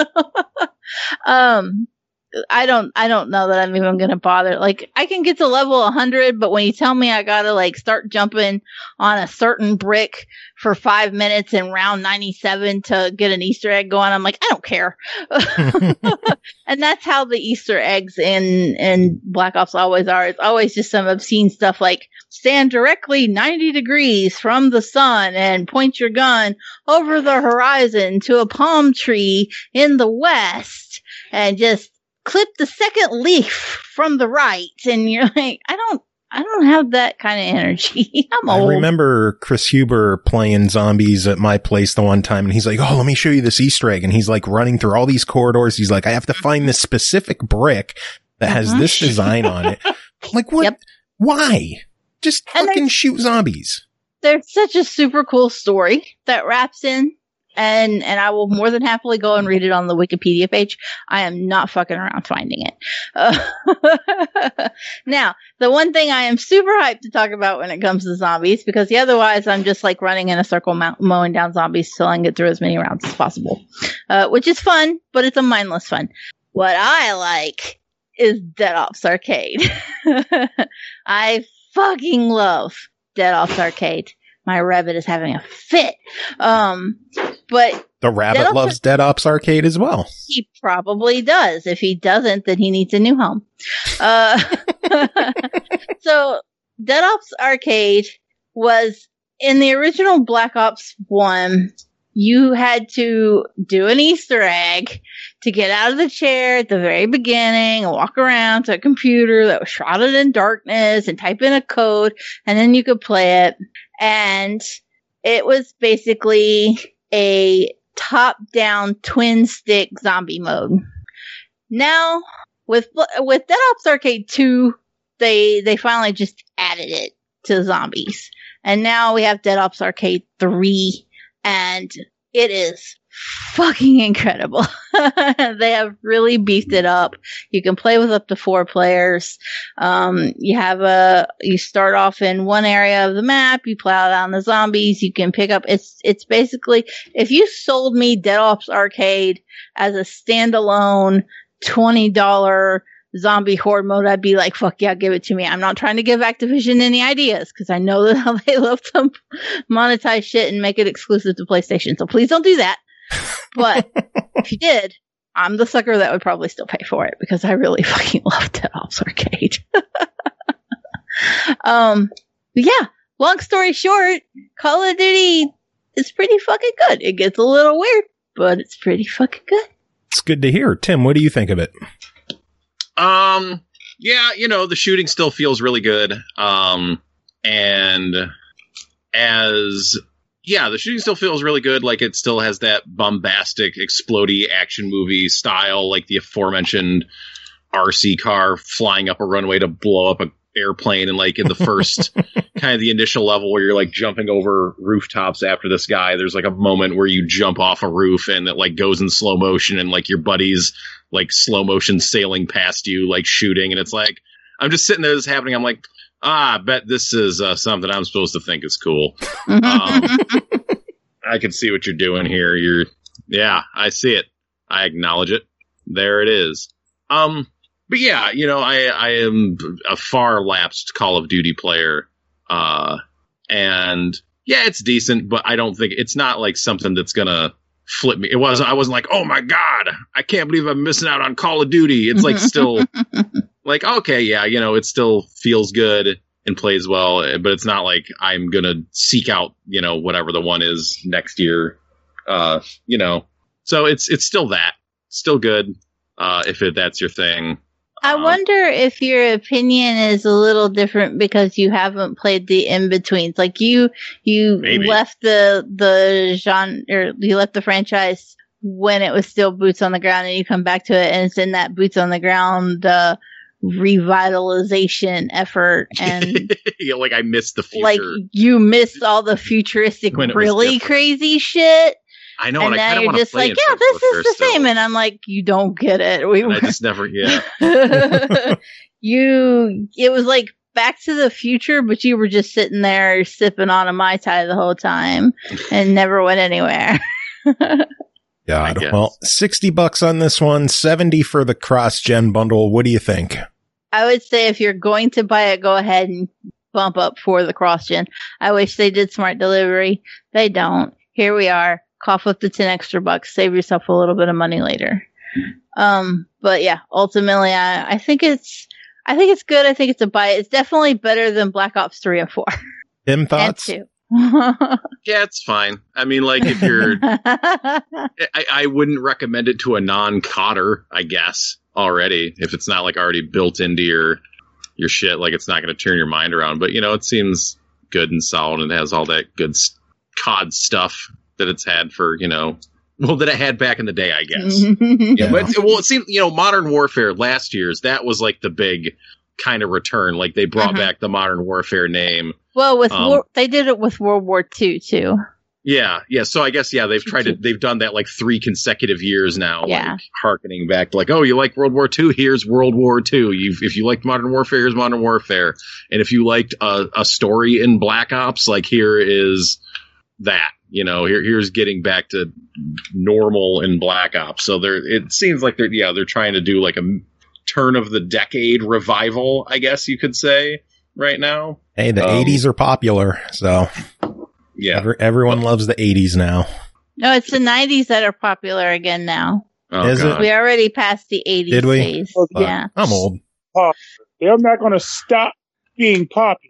S3: I don't know that I'm even going to bother. Like, I can get to level 100, but when you tell me I got to, like, start jumping on a certain brick for 5 minutes in round 97 to get an Easter egg going, I'm like, I don't care. And that's how the Easter eggs in Black Ops always are. It's always just some obscene stuff like stand directly 90 degrees from the sun and point your gun over the horizon to a palm tree in the west and just clip the second leaf from the right. And you're like, I don't have that kind of energy. I'm old.
S2: I remember Chris Huber playing zombies at my place the one time, and he's like, oh, let me show you this Easter egg. And he's like running through all these corridors. He's like, I have to find this specific brick that has this design on it. I'm like, what? Yep. Why? Just fucking shoot zombies.
S3: There's such a super cool story that wraps in. And I will more than happily go and read it on the Wikipedia page. I am not fucking around finding it. Now, the one thing I am super hyped to talk about when it comes to zombies, because otherwise I'm just like running in a circle mowing down zombies till I can get through as many rounds as possible. Which is fun, but it's a mindless fun. What I like is Dead Ops Arcade. I fucking love Dead Ops Arcade. My rabbit is having a fit. But
S2: the rabbit loves Dead Ops Arcade as well.
S3: He probably does. If he doesn't, then he needs a new home. So Dead Ops Arcade was in the original Black Ops 1. You had to do an Easter egg to get out of the chair at the very beginning and walk around to a computer that was shrouded in darkness and type in a code, and then you could play it. And it was basically a top-down twin-stick zombie mode. Now, with Dead Ops Arcade 2, they finally just added it to zombies. And now we have Dead Ops Arcade 3. And it is fucking incredible. They have really beefed it up. You can play with up to 4 players. You start off in one area of the map, you plow down the zombies, you can pick up, it's basically, if you sold me Dead Ops Arcade as a standalone $20 zombie horde mode, I'd be like, fuck yeah, give it to me. I'm not trying to give Activision any ideas because I know that how they love to monetize shit and make it exclusive to PlayStation. So please don't do that. But if you did, I'm the sucker that would probably still pay for it because I really fucking love Dead Ops Arcade. But yeah, long story short, Call of Duty is pretty fucking good. It gets a little weird, but it's pretty fucking good.
S2: It's good to hear. Tim, what do you think of it?
S4: Yeah, the shooting still feels really good. The shooting still feels really good. Like, it still has that bombastic, explodey action movie style, like the aforementioned RC car flying up a runway to blow up an airplane. And like in the first kind of the initial level where you're like jumping over rooftops after this guy, there's like a moment where you jump off a roof and it like goes in slow motion and like your buddy's like slow motion sailing past you, like shooting. And it's like, I'm just sitting there, this is happening. I'm like, I bet this is something I'm supposed to think is cool. I can see what you're doing here. Yeah, I see it. I acknowledge it. There it is. But yeah, I am a far lapsed Call of Duty player. And yeah, it's decent, but I don't think it's not like something that's gonna flip me. I wasn't like, oh my God, I can't believe I'm missing out on Call of Duty. It's like still like, okay, yeah, it still feels good and plays well, but it's not like I'm gonna seek out, whatever the one is next year. So it's still still good. If that's your thing.
S3: I wonder if your opinion is a little different because you haven't played the in-betweens. Like you
S4: Maybe.
S3: left the genre, or you left the franchise when it was still boots on the ground, and you come back to it and it's in that boots on the ground revitalization effort, and
S4: like I missed the future.
S3: Like you missed all the futuristic, really crazy shit.
S4: I know,
S3: and
S4: I
S3: now
S4: kind of
S3: you're
S4: want to
S3: just
S4: play
S3: like, yeah, this is the same, and I'm like, you don't get it.
S4: I just never, yeah.
S3: It was like Back to the Future, but you were just sitting there sipping on a Mai Tai the whole time and never went anywhere.
S2: God, well, $60 on this one, $70 for the cross-gen bundle. What do you think?
S3: I would say if you're going to buy it, go ahead and bump up for the cross-gen. I wish they did smart delivery. They don't. Here we are. Cough up the 10 extra bucks. Save yourself a little bit of money later. But yeah, ultimately, I think it's good. I think it's a buy. It's definitely better than Black Ops 3 and 4.
S2: Tim, thoughts?
S3: And
S4: 2. Yeah, it's fine. I mean, like, if you're, I wouldn't recommend it to a non-coder, I guess, already. If it's not like already built into your shit, like it's not going to turn your mind around. But it seems good and solid and has all that good COD stuff that it's had for, that it had back in the day, I guess. Yeah. But it seemed, Modern Warfare last year's, that was like the big kind of return. Like they brought back the Modern Warfare name.
S3: Well, they did it with World War II too.
S4: Yeah. So I guess, they've done that like 3 consecutive years now.
S3: Yeah.
S4: Like harkening back to like, oh, you like World War II? Here's World War II. If you liked Modern Warfare, here's Modern Warfare. And if you liked a story in Black Ops, like here is that. Here's getting back to normal in Black Ops. So it seems like they're trying to do like a turn of the decade revival, I guess you could say, right now.
S2: Hey, the 80s are popular, so
S4: yeah,
S2: everyone loves the 80s now.
S3: No, it's the 90s that are popular again now.
S4: Oh,
S2: Is
S4: God.
S2: it?
S3: We already passed the 80s
S2: Did we?
S3: phase. Yeah.
S2: I'm old.
S5: They're not going to stop being popular.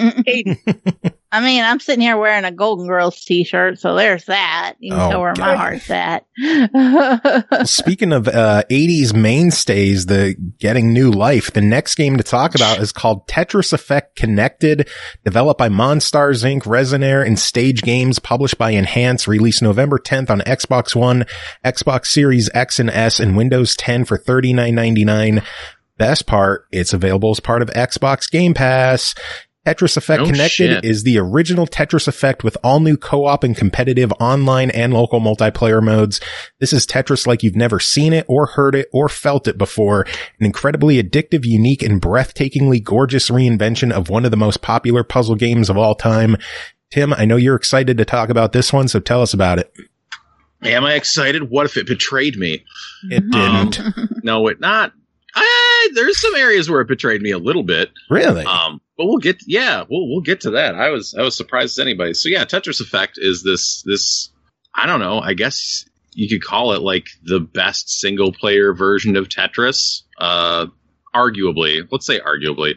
S3: I mean, I'm sitting here wearing a Golden Girls t-shirt, so there's that. You can tell where my heart's at.
S2: Well, speaking of 80s mainstays, the getting new life, the next game to talk about is called Tetris Effect Connected, developed by Monstars Inc., Resonair, and Stage Games, published by Enhance, released November 10th on Xbox One, Xbox Series X and S, and Windows 10 for $39.99. Best part, it's available as part of Xbox Game Pass. Tetris Effect Connected is the original Tetris Effect with all new co-op and competitive online and local multiplayer modes. This is Tetris like you've never seen it or heard it or felt it before. An incredibly addictive, unique, and breathtakingly gorgeous reinvention of one of the most popular puzzle games of all time. Tim, I know you're excited to talk about this one, so tell us about it.
S4: Am I excited? What if it betrayed me?
S2: It didn't.
S4: No, it not. There's some areas where it betrayed me a little bit.
S2: Really?
S4: But we'll get to that. I was surprised as anybody. So yeah, Tetris Effect is this I don't know, I guess you could call it like the best single player version of Tetris. Arguably, let's say arguably,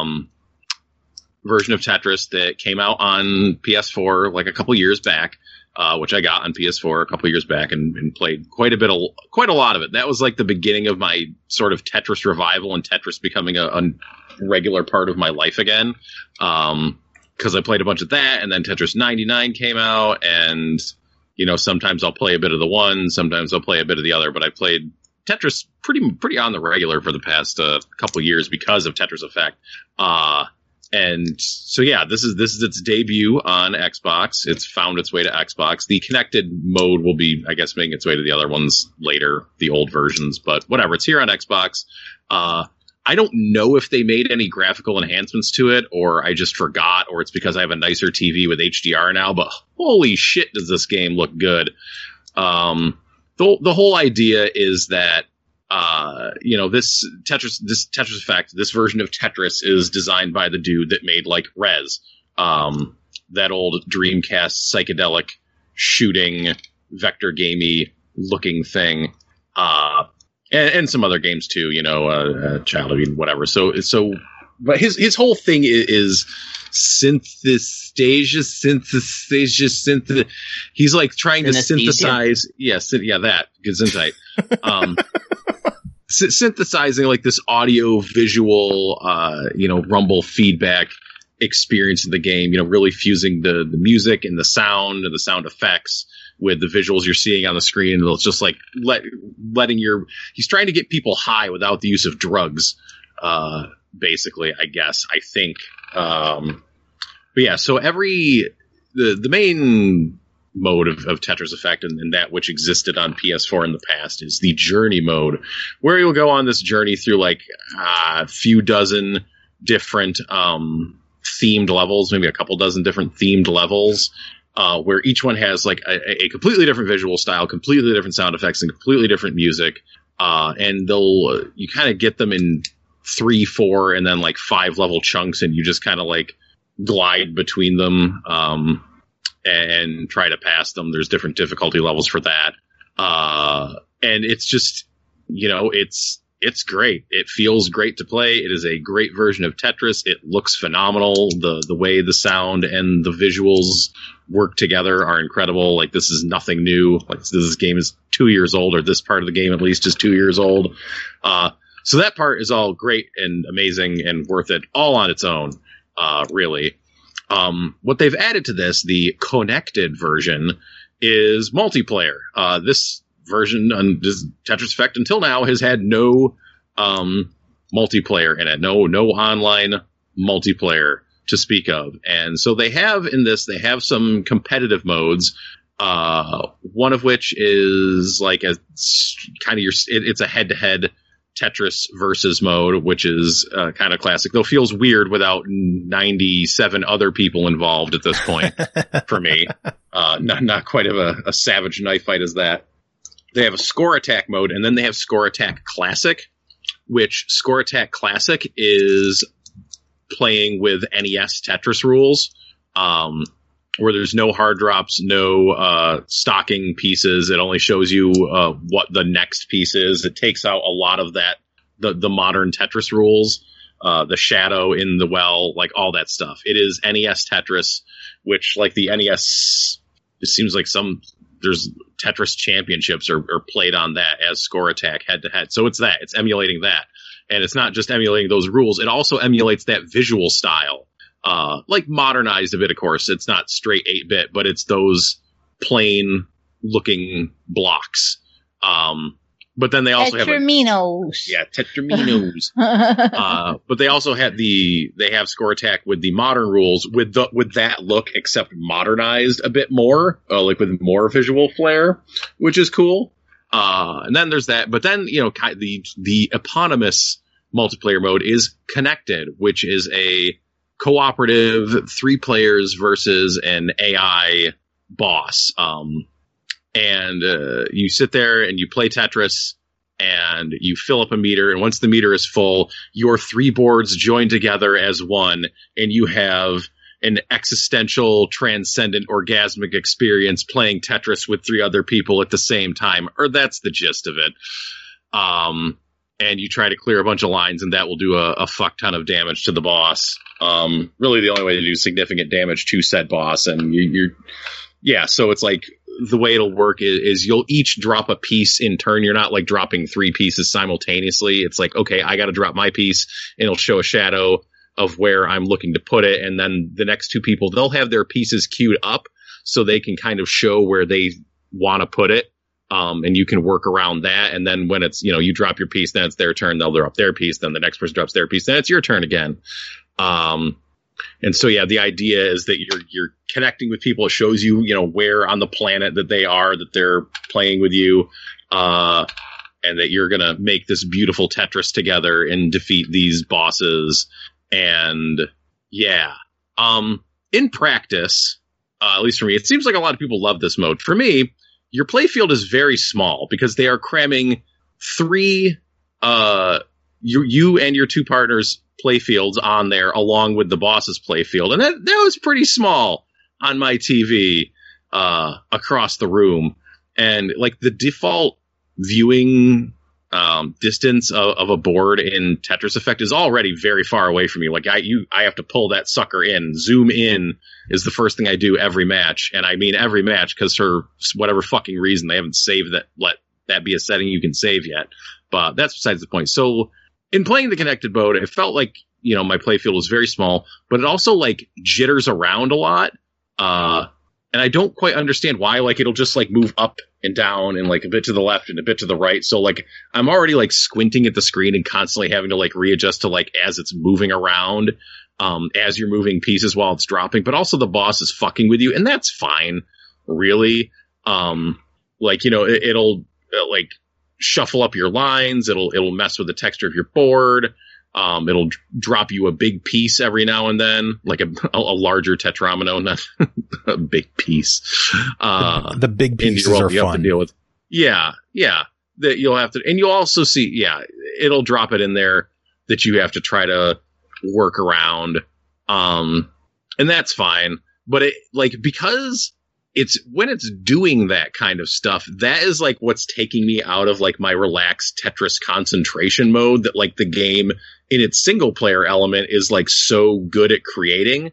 S4: version of Tetris that came out on PS4 like a couple years back. which I got on PS4 a couple years back and played quite a lot of it. That was like the beginning of my sort of Tetris revival and Tetris becoming a regular part of my life again. Because I played a bunch of that, and then Tetris 99 came out, and sometimes I'll play a bit of the one, sometimes I'll play a bit of the other. But I played Tetris pretty on the regular for the past couple years because of Tetris Effect. And so, yeah, this is its debut on Xbox. It's found its way to Xbox. The connected mode will be, I guess, making its way to the other ones later, the old versions. But whatever, it's here on Xbox. I don't know if they made any graphical enhancements to it, or I just forgot, or it's because I have a nicer TV with HDR now. But holy shit, does this game look good! The whole idea is that this Tetris Effect, this version of Tetris is designed by the dude that made like Rez, that old Dreamcast psychedelic shooting vector gamey looking thing, and some other games too, Child of Eden, whatever. So, but his whole thing is synthesis. He's like trying to synthesize. That Gesundheit. Synthesizing like this audio visual, rumble feedback experience of the game, really fusing the music and the sound effects with the visuals you're seeing on the screen. It's just like he's trying to get people high without the use of drugs, basically, I guess, I think. But yeah, so the main mode of Tetris Effect and that which existed on PS4 in the past is the journey mode, where you'll go on this journey through like a few dozen different themed levels, maybe a couple dozen different themed levels, where each one has like a completely different visual style, completely different sound effects, and completely different music. And you kind of get them in 3, 4, and then like 5 level chunks, and you just kind of like glide between them and try to pass them. There's different difficulty levels for that. And it's just, it's great. It feels great to play. It is a great version of Tetris. It looks phenomenal. The way the sound and the visuals work together are incredible. Like, this is nothing new. Like, this game is 2 years old, or this part of the game at least is 2 years old. So that part is all great and amazing and worth it all on its own, really. What they've added to this, the connected version, is multiplayer. This version on Tetris Effect until now has had no multiplayer in it, no online multiplayer to speak of. And so they have some competitive modes, one of which is like it's a head-to-head Tetris versus mode, which is kind of classic, though feels weird without 97 other people involved at this point for me. Not quite of a savage knife fight as that. They have a score attack mode, and then they have score attack classic, which score attack classic is playing with NES Tetris rules, where there's no hard drops, no stocking pieces. It only shows you what the next piece is. It takes out a lot of that, the modern Tetris rules, the shadow in the well, like all that stuff. It is NES Tetris, which, like the NES, it seems like there's Tetris championships are played on that as score attack head to head. So it's emulating that. And it's not just emulating those rules. It also emulates that visual style. Like modernized a bit, of course. It's not straight 8-bit, but it's those plain looking blocks. But then they also have Tetraminos. But they also have they have score attack with the modern rules with that look, except modernized a bit more, like with more visual flair, which is cool. And then there's that. But then, the eponymous multiplayer mode is connected, which is a cooperative 3 players versus an AI boss. And you sit there and you play Tetris and you fill up a meter. And once the meter is full, your 3 boards join together as one, and you have an existential, transcendent, orgasmic experience playing Tetris with 3 other people at the same time. Or that's the gist of it. And you try to clear a bunch of lines, and that will do a fuck ton of damage to the boss. Really the only way to do significant damage to said boss. And so it's like the way it'll work is you'll each drop a piece in turn. You're not like dropping 3 pieces simultaneously. It's like, okay, I got to drop my piece, and it'll show a shadow of where I'm looking to put it. And then the next 2 people, they'll have their pieces queued up so they can kind of show where they want to put it. And you can work around that. And then when it's, you drop your piece, then it's their turn. They'll drop their piece. Then the next person drops their piece. Then it's your turn again. And so, yeah, the idea is that you're connecting with people. It shows you, where on the planet that they are, that they're playing with you, and that you're going to make this beautiful Tetris together and defeat these bosses. And yeah, in practice, at least for me, it seems like a lot of people love this mode. For me, your playfield is very small because they are cramming 3, you and your 2 partners' playfields on there along with the boss's playfield. And that was pretty small on my TV, across the room. And like the default viewing, distance of a board in Tetris Effect is already very far away from me. Like I have to pull that sucker in. Zoom in is the first thing I do every match. And I mean every match because for whatever fucking reason they haven't saved that, let that be a setting you can save yet. But that's besides the point. So in playing the connected mode, it felt like, my playfield was very small, but it also like jitters around a lot. And I don't quite understand why. Like it'll just like move up and down and like a bit to the left and a bit to the right. So like I'm already like squinting at the screen and constantly having to like readjust to like as it's moving around, as you're moving pieces while it's dropping. But also the boss is fucking with you, and that's fine, really. It'll like shuffle up your lines. It'll mess with the texture of your board. It'll drop you a big piece every now and then, like a larger tetromino, not a big piece.
S2: The big pieces are fun
S4: to deal with. Yeah. That you'll have to, and you'll also see, it'll drop it in there that you have to try to work around. And that's fine. But because when it's doing that kind of stuff, that is like what's taking me out of like my relaxed Tetris concentration mode that like the game in its single player element is like so good at creating.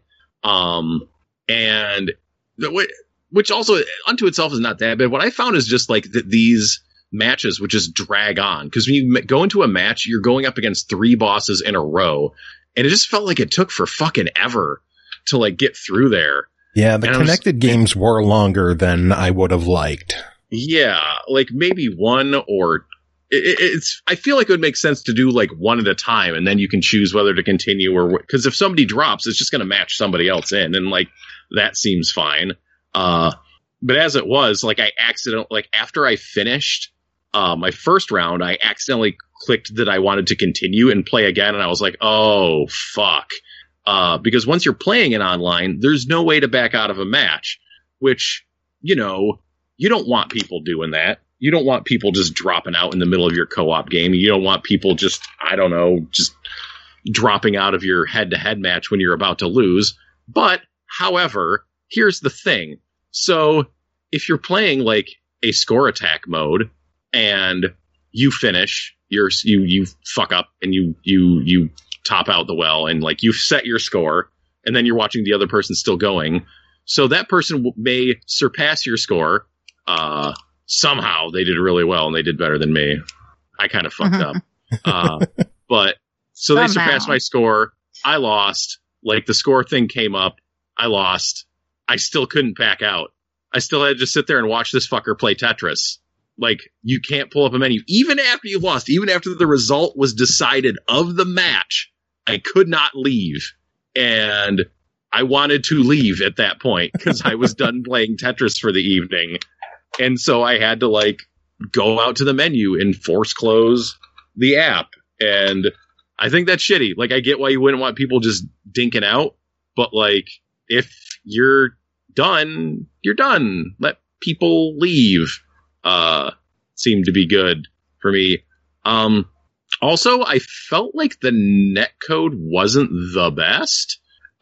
S4: And which also unto itself is not that bad. What I found is just like that these matches would just drag on, because when you go into a match, you're going up against 3 bosses in a row, and it just felt like it took for fucking ever to like get through there.
S2: Yeah, the connected games were longer than I would have liked.
S4: Yeah, like maybe one or I feel like it would make sense to do like one at a time, and then you can choose whether to continue or, because if somebody drops, it's just going to match somebody else in, and like that seems fine. But as it was, like after I finished my first round, I accidentally clicked that I wanted to continue and play again, and I was like, oh fuck. Because once you're playing it online, there's no way to back out of a match, which, you don't want people doing that. You don't want people just dropping out in the middle of your co-op game. You don't want people just dropping out of your head-to-head match when you're about to lose. But, however, here's the thing. So, if you're playing like a score attack mode and you finish, you fuck up and you top out the well, and like you've set your score, and then you're watching the other person still going. So that person may surpass your score. Somehow they did really well, and they did better than me. I kind of fucked up. But so they surpassed my score. I lost. Like the score thing came up. I lost. I still couldn't back out. I still had to sit there and watch this fucker play Tetris. Like, you can't pull up a menu. Even after you lost, even after the result was decided of the match, I could not leave. And I wanted to leave at that point because I was done playing Tetris for the evening. And so I had to, like, go out to the menu and force close the app. And I think that's shitty. Like, I get why you wouldn't want people just dinking out. But, like, if you're done, you're done. Let people leave. Seemed to be good for me. Also, I felt like the netcode wasn't the best.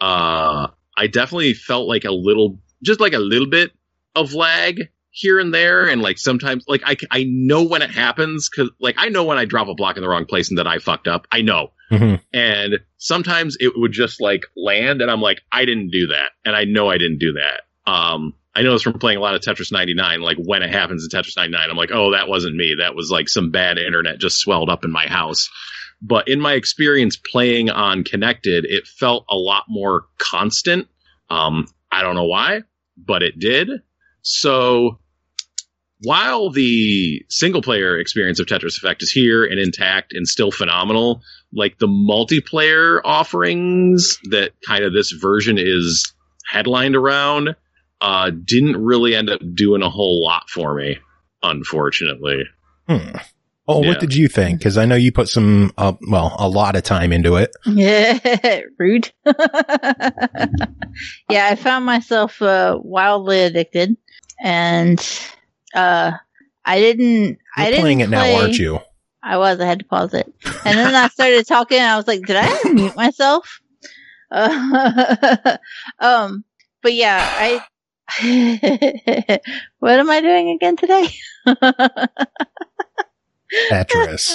S4: I definitely felt like a little bit of lag here and there. And like sometimes, like I know when it happens, cause like I know when I drop a block in the wrong place and that I fucked up. I know. Mm-hmm. And sometimes it would just like land and I'm like, I didn't do that. And I know I didn't do that. I know this from playing a lot of Tetris 99. Like when it happens in Tetris 99, I'm like, oh, that wasn't me. That was like some bad internet just swelled up in my house. But in my experience playing on Connected, it felt a lot more constant. I don't know why, but it did. So while the single player experience of Tetris Effect is here and intact and still phenomenal, like the multiplayer offerings that kind of this version is headlined around, didn't really end up doing a whole lot for me, unfortunately.
S2: Oh, yeah. What did you think? Because I know you put some, a lot of time into it.
S3: Yeah, rude. Yeah, I found myself wildly addicted, and I didn't.
S2: You're playing it now, aren't you?
S3: I was. I had to pause it, and then I started talking, and I was like, "Did I unmute myself?" But yeah, what am I doing again today?
S2: Tetris.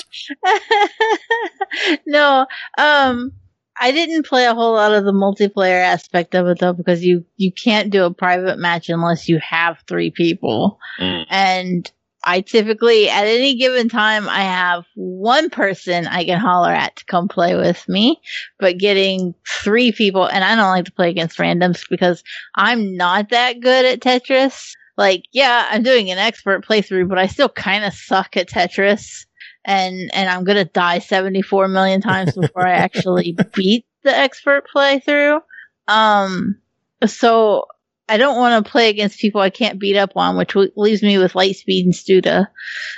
S3: No, I didn't play a whole lot of the multiplayer aspect of it though, because you can't do a private match unless you have 3 people. And I typically, at any given time, I have 1 person I can holler at to come play with me, but getting 3 people, and I don't like to play against randoms because I'm not that good at Tetris. Like, yeah, I'm doing an expert playthrough, but I still kind of suck at Tetris. And I'm going to die 74 million times before I actually beat the expert playthrough. So I don't want to play against people I can't beat up on, which leaves me with Lightspeed and Studa.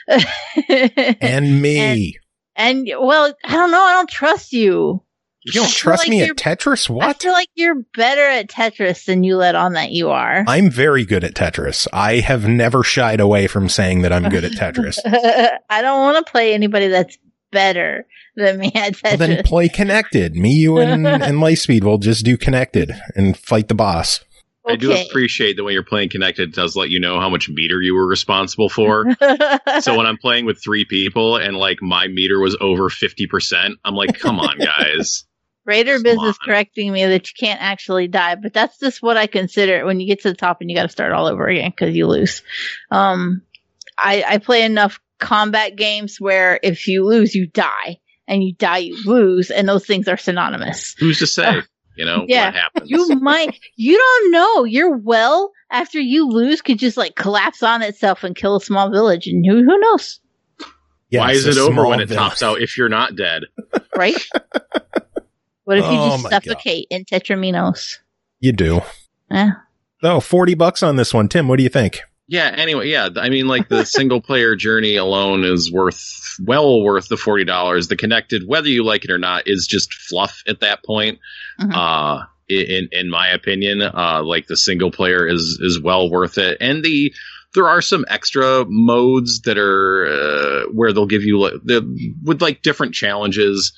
S2: And me.
S3: And, well, I don't know. I don't trust you.
S2: You don't trust me at Tetris? What?
S3: I feel like you're better at Tetris than you let on that you are.
S2: I'm very good at Tetris. I have never shied away from saying that I'm good at Tetris.
S3: I don't want to play anybody that's better than me at Tetris.
S2: Well, then play Connected. Me, you, and Lightspeed will just do Connected and fight the boss.
S4: Okay. I do appreciate that when you're playing Connected, it does let you know how much meter you were responsible for. So when I'm playing with 3 people and like my meter was over 50%, I'm like, come on, guys.
S3: Raider Biz is correcting me that you can't actually die, but that's just what I consider when you get to the top and you got to start all over again because you lose. I play enough combat games where if you lose, you die, and you die, you lose, and those things are synonymous.
S4: Who's to say? What happens?
S3: You don't know. Your well, after you lose, could just like collapse on itself and kill a small village, and who knows?
S2: Yeah,
S4: why is it over when it tops out if you're not dead?
S3: Right? What if you just suffocate in Tetraminos?
S2: You do.
S3: Yeah.
S2: Oh, $40 on this one. Tim, what do you think?
S4: Yeah, anyway, yeah. I mean, like, the single-player journey alone is well worth the $40. The Connected, whether you like it or not, is just fluff at that point. Mm-hmm. In my opinion, like, the single-player is well worth it. And there are some extra modes that are where they'll give you, with, like, different challenges.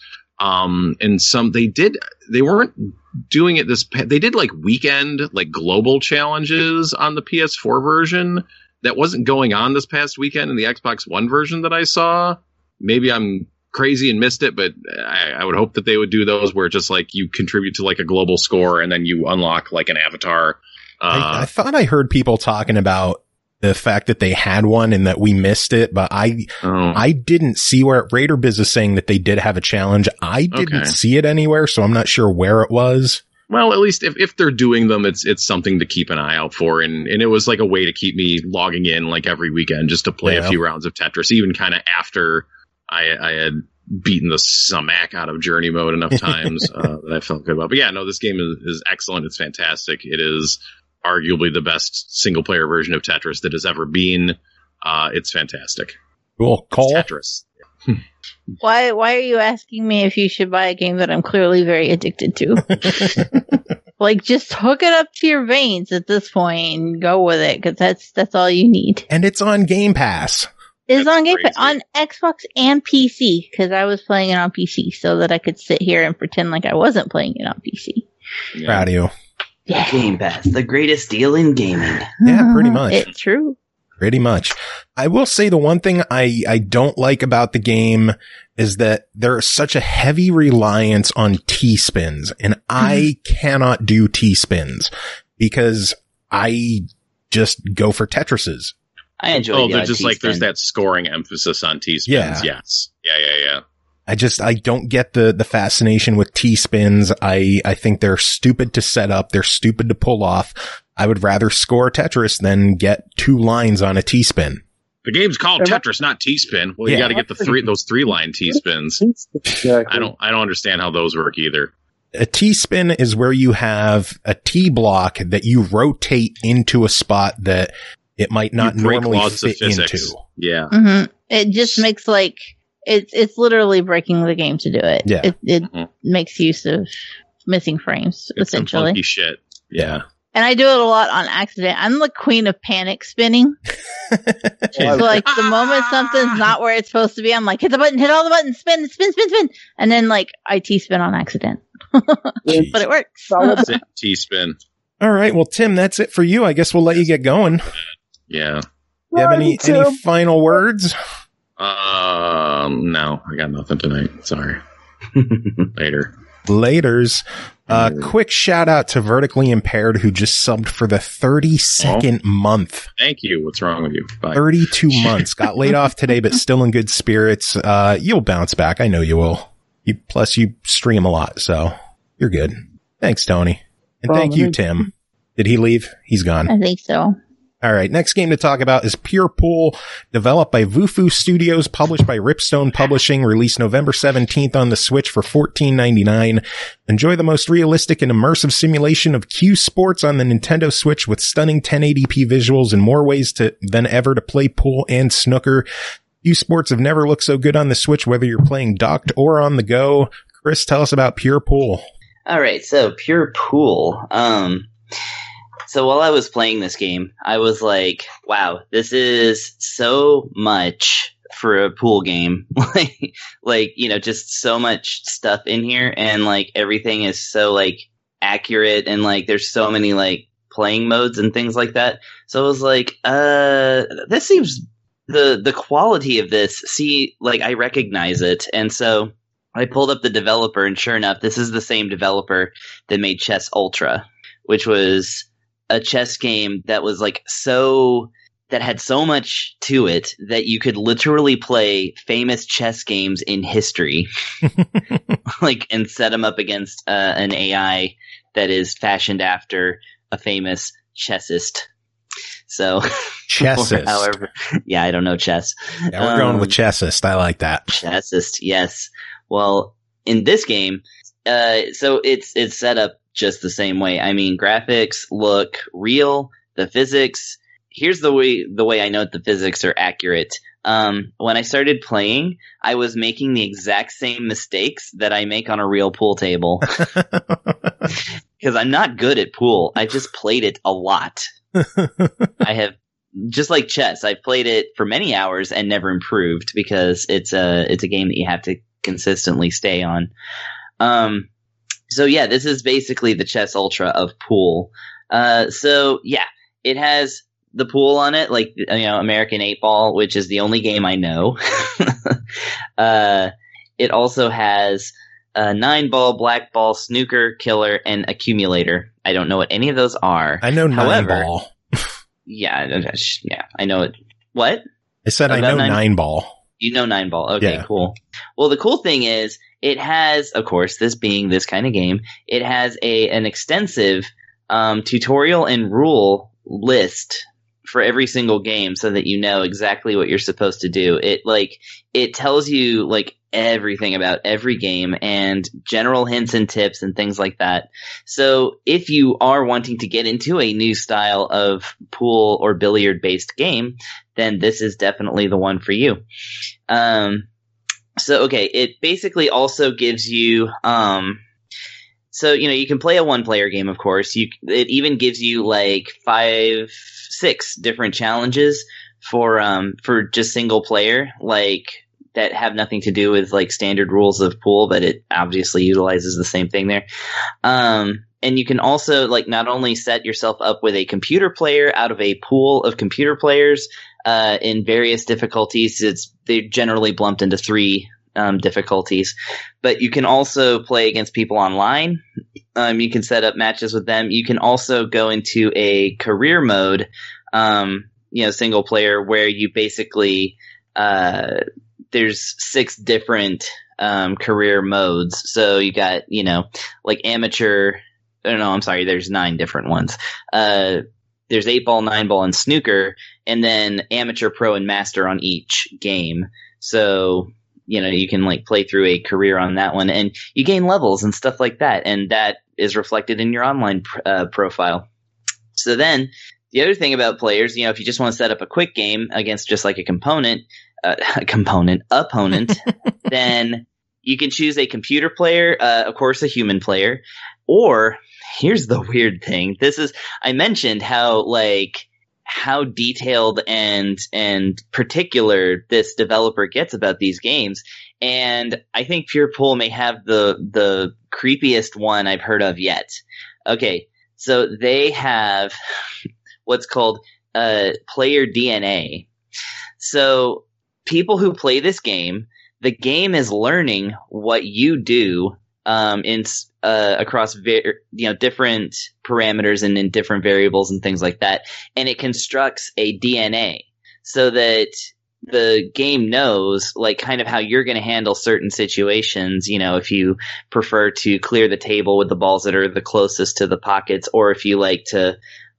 S4: And they weren't doing it they did like weekend, like global challenges on the PS4 version that wasn't going on this past weekend in the Xbox One version that I saw. Maybe I'm crazy and missed it, but I would hope that they would do those where just like you contribute to like a global score and then you unlock like an avatar.
S2: I thought I heard people talking about the fact that they had one and that we missed it, but I didn't see where Raider Biz is saying that they did have a challenge. I didn't see it anywhere, so I'm not sure where it was.
S4: Well, at least if they're doing them, it's something to keep an eye out for. And it was like a way to keep me logging in like every weekend just to play a few rounds of Tetris, even kind of after I had beaten the smack out of Journey mode enough times that I felt good about. But yeah, no, this game is excellent. It's fantastic. It is arguably the best single player version of Tetris that has ever been. It's fantastic.
S2: Cool. Cole?
S4: Tetris.
S3: Why are you asking me if you should buy a game that I'm clearly very addicted to? Like, just hook it up to your veins at this point and go with it, because that's all you need.
S2: And it's on Game Pass.
S3: It's on Game Pass on Xbox and PC, because I was playing it on PC so that I could sit here and pretend like I wasn't playing it on PC.
S2: Yeah. Proud of you.
S3: Yeah.
S6: Game Pass, the greatest deal in gaming.
S2: Yeah, pretty much.
S3: It's true.
S2: Pretty much. I will say the one thing I don't like about the game is that there is such a heavy reliance on T-spins, and I cannot do T-spins because I just go for Tetrises.
S6: I enjoy.
S4: Oh, they're just like there's that scoring emphasis on T-spins.
S2: Yeah.
S4: Yes. Yeah.
S2: I don't get the fascination with T-spins. I think they're stupid to set up. They're stupid to pull off. I would rather score Tetris than get 2 lines on a T-spin.
S4: The game's called Tetris, not T-spin. Well, you got to get those 3-line T-spins.
S5: Exactly.
S4: I don't understand how those work either.
S2: A T-spin is where you have a T block that you rotate into a spot that it might not normally fit into.
S4: Yeah.
S3: Mm-hmm. It just makes it's literally breaking the game to do it.
S2: Yeah.
S3: It makes use of missing frames,
S4: It's some
S3: essentially.
S4: funky shit. Yeah.
S3: And I do it a lot on accident. I'm the queen of panic spinning. So like the moment something's not where it's supposed to be, I'm like, hit the button, hit all the buttons, spin. And then like I T-spin on accident. But it works.
S4: That's it. T-spin.
S2: All right. Well, Tim, that's it for you. I guess we'll let you get going.
S4: Yeah.
S2: You have any final words?
S4: No, I got nothing tonight. Sorry. Later.
S2: Laters. Quick shout out to Vertically Impaired, who just subbed for the 32nd month.
S4: Thank you. What's wrong with you? Bye.
S2: 32 months. Got laid off today, but still in good spirits. You'll bounce back. I know you will. Plus you stream a lot, so you're good. Thanks, Tony. And thank you, Tim. Did he leave? He's gone.
S3: I think so.
S2: All right. Next game to talk about is Pure Pool, developed by Vufu Studios, published by Ripstone Publishing, released November 17th on the Switch for $14.99. Enjoy the most realistic and immersive simulation of Q Sports on the Nintendo Switch with stunning 1080p visuals and more ways than ever to play pool and snooker. Q Sports have never looked so good on the Switch, whether you're playing docked or on the go. Chris, tell us about Pure Pool.
S6: All right. So Pure Pool. So while I was playing this game, I was like, wow, this is so much for a pool game. like, just so much stuff in here, and like everything is so like accurate, and like there's so many like playing modes and things like that. So I was like, this seems the quality of this, I recognize it. And so I pulled up the developer, and sure enough, this is the same developer that made Chess Ultra, which was a chess game that was that had so much to it that you could literally play famous chess games in history, and set them up against an AI that is fashioned after a famous chessist. So,
S2: chessist.
S6: However, yeah, I don't know chess.
S2: Yeah, we're going with chessist. I like that.
S6: Chessist, yes. Well, in this game, so it's set up just the same way. I mean, graphics look real. The physics, here's the way I know the physics are accurate. When I started playing, I was making the exact same mistakes that I make on a real pool table. Because I'm not good at pool. I just played it a lot. I have, just like chess, I've played it for many hours and never improved because it's a game that you have to consistently stay on. So yeah, this is basically the Chess Ultra of pool. So yeah, it has the pool on it, like, American 8-Ball, which is the only game I know. It also has 9-Ball, Black Ball, Snooker, Killer, and Accumulator. I don't know what any of those are.
S2: I know 9-Ball.
S6: Yeah, I know it. What?
S2: I said I know 9-Ball.
S6: You know 9-Ball. Okay,
S2: yeah.
S6: Cool. Well, the cool thing is it has, of course, this being this kind of game, it has an extensive tutorial and rule list for every single game so that you know exactly what you're supposed to do. It tells you everything about every game and general hints and tips and things like that. So if you are wanting to get into a new style of pool or billiard based game, then this is definitely the one for you. So, okay, it basically also gives you, so, you can play a one-player game, of course. It even gives you 5, 6 different challenges for just single player, that have nothing to do with standard rules of pool, but it obviously utilizes the same thing there. And you can also not only set yourself up with a computer player out of a pool of computer players, in various difficulties. They're generally lumped into 3 difficulties, but you can also play against people online. You can set up matches with them. You can also go into a career mode, single player where you basically, there's 6 different, career modes. So you got, like amateur, there's 9 different ones. There's 8-ball, 9-ball, and snooker, and then amateur, pro, and master on each game. So, you can like play through a career on that one, and you gain levels and stuff like that. And that is reflected in your online profile. So then the other thing about players, if you just want to set up a quick game against just like opponent, then you can choose a computer player, of course, a human player, or here's the weird thing. I mentioned how detailed and particular this developer gets about these games. And I think Pure Pool may have the creepiest one I've heard of yet. Okay. So they have what's called, player DNA. So people who play this game, the game is learning what you do, across different parameters and in different variables and things like that, and it constructs a DNA so that the game knows like kind of how you're going to handle certain situations. If you prefer to clear the table with the balls that are the closest to the pockets, or if you like to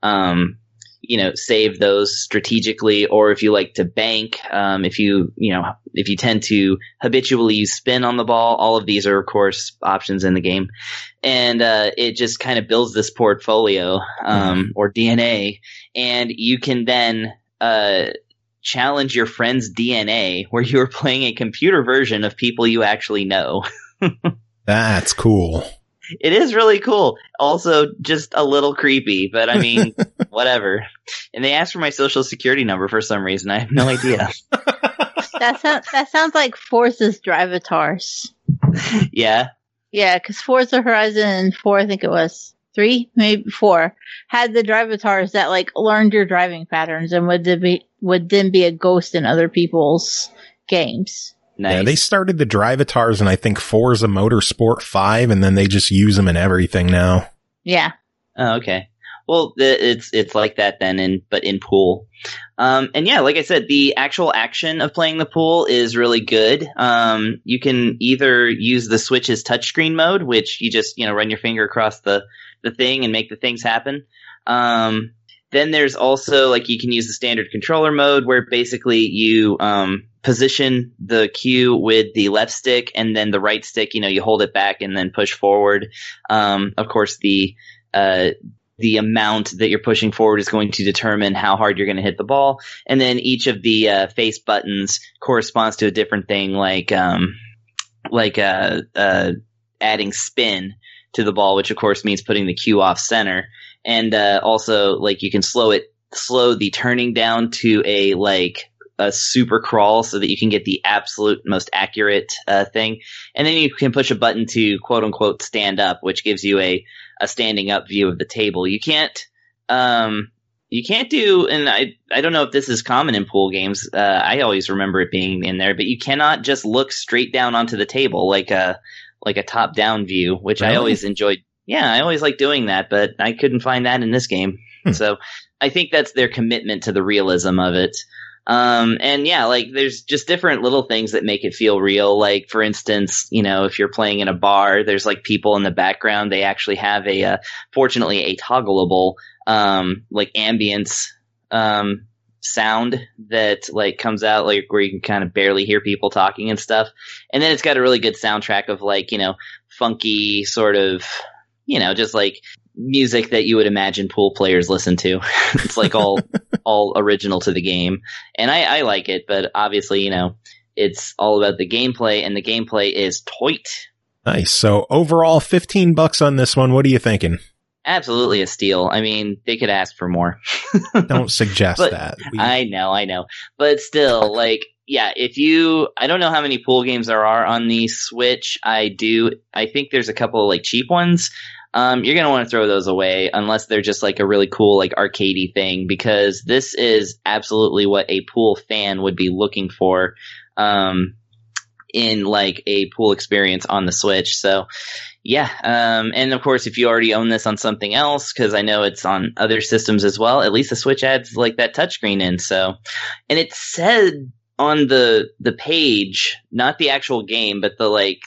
S6: save those strategically, or if you like to bank, if you tend to habitually use spin on the ball. All of these are, of course, options in the game. And it just kind of builds this portfolio, or DNA, and you can then challenge your friend's DNA where you're playing a computer version of people you actually know.
S2: That's cool.
S6: It is really cool. Also, just a little creepy, but I mean, whatever. And they asked for my social security number for some reason. I have no idea.
S3: That sounds like Forza's Drivatars.
S6: Yeah.
S3: Yeah, because Forza Horizon 4, I think it was 3, maybe 4, had the Drivatars that like learned your driving patterns and would then be a ghost in other people's games.
S6: Nice.
S2: Yeah, they started the Drivatars in I think Forza Motorsport 5, and then they just use them in everything now.
S3: Yeah.
S6: Oh, okay. Well, it's like that then, but in pool. And yeah, like I said, the actual action of playing the pool is really good. You can either use the Switch's touchscreen mode, which you just run your finger across the thing and make the things happen. Then there's also like you can use the standard controller mode, where basically you position the cue with the left stick, and then the right stick, you hold it back and then push forward. Of course, the amount that you're pushing forward is going to determine how hard you're going to hit the ball. And then each of the face buttons corresponds to a different thing, like adding spin to the ball, which of course means putting the cue off center. And also, like, you can slow the turning down to a super crawl so that you can get the absolute most accurate thing. And then you can push a button to quote unquote stand up, which gives you a standing up view of the table. You can't do, and I don't know if this is common in pool games. I always remember it being in there, but you cannot just look straight down onto the table like a top down view, which really? I always enjoyed. Yeah, I always like doing that, but I couldn't find that in this game. So I think that's their commitment to the realism of it. And yeah, like there's just different little things that make it feel real. Like, for instance, if you're playing in a bar, there's like people in the background. They actually have fortunately a toggleable, like ambience, sound that like comes out like where you can kind of barely hear people talking and stuff. And then it's got a really good soundtrack of like, funky sort of, just like music that you would imagine pool players listen to. It's like all original to the game. And I like it, but obviously, it's all about the gameplay, and the gameplay is tight.
S2: Nice. So overall, $15 on this one. What are you thinking?
S6: Absolutely a steal. I mean, they could ask for more.
S2: Don't suggest that.
S6: I know. But still, like, yeah, I don't know how many pool games there are on the Switch. I think there's a couple of like cheap ones. You're going to want to throw those away unless they're just like a really cool, like arcadey thing, because this is absolutely what a pool fan would be looking for. in like a pool experience on the Switch. So yeah, and of course, if you already own this on something else, because I know it's on other systems as well, at least the Switch adds like that touchscreen in. So, and it said on the page, not the actual game, but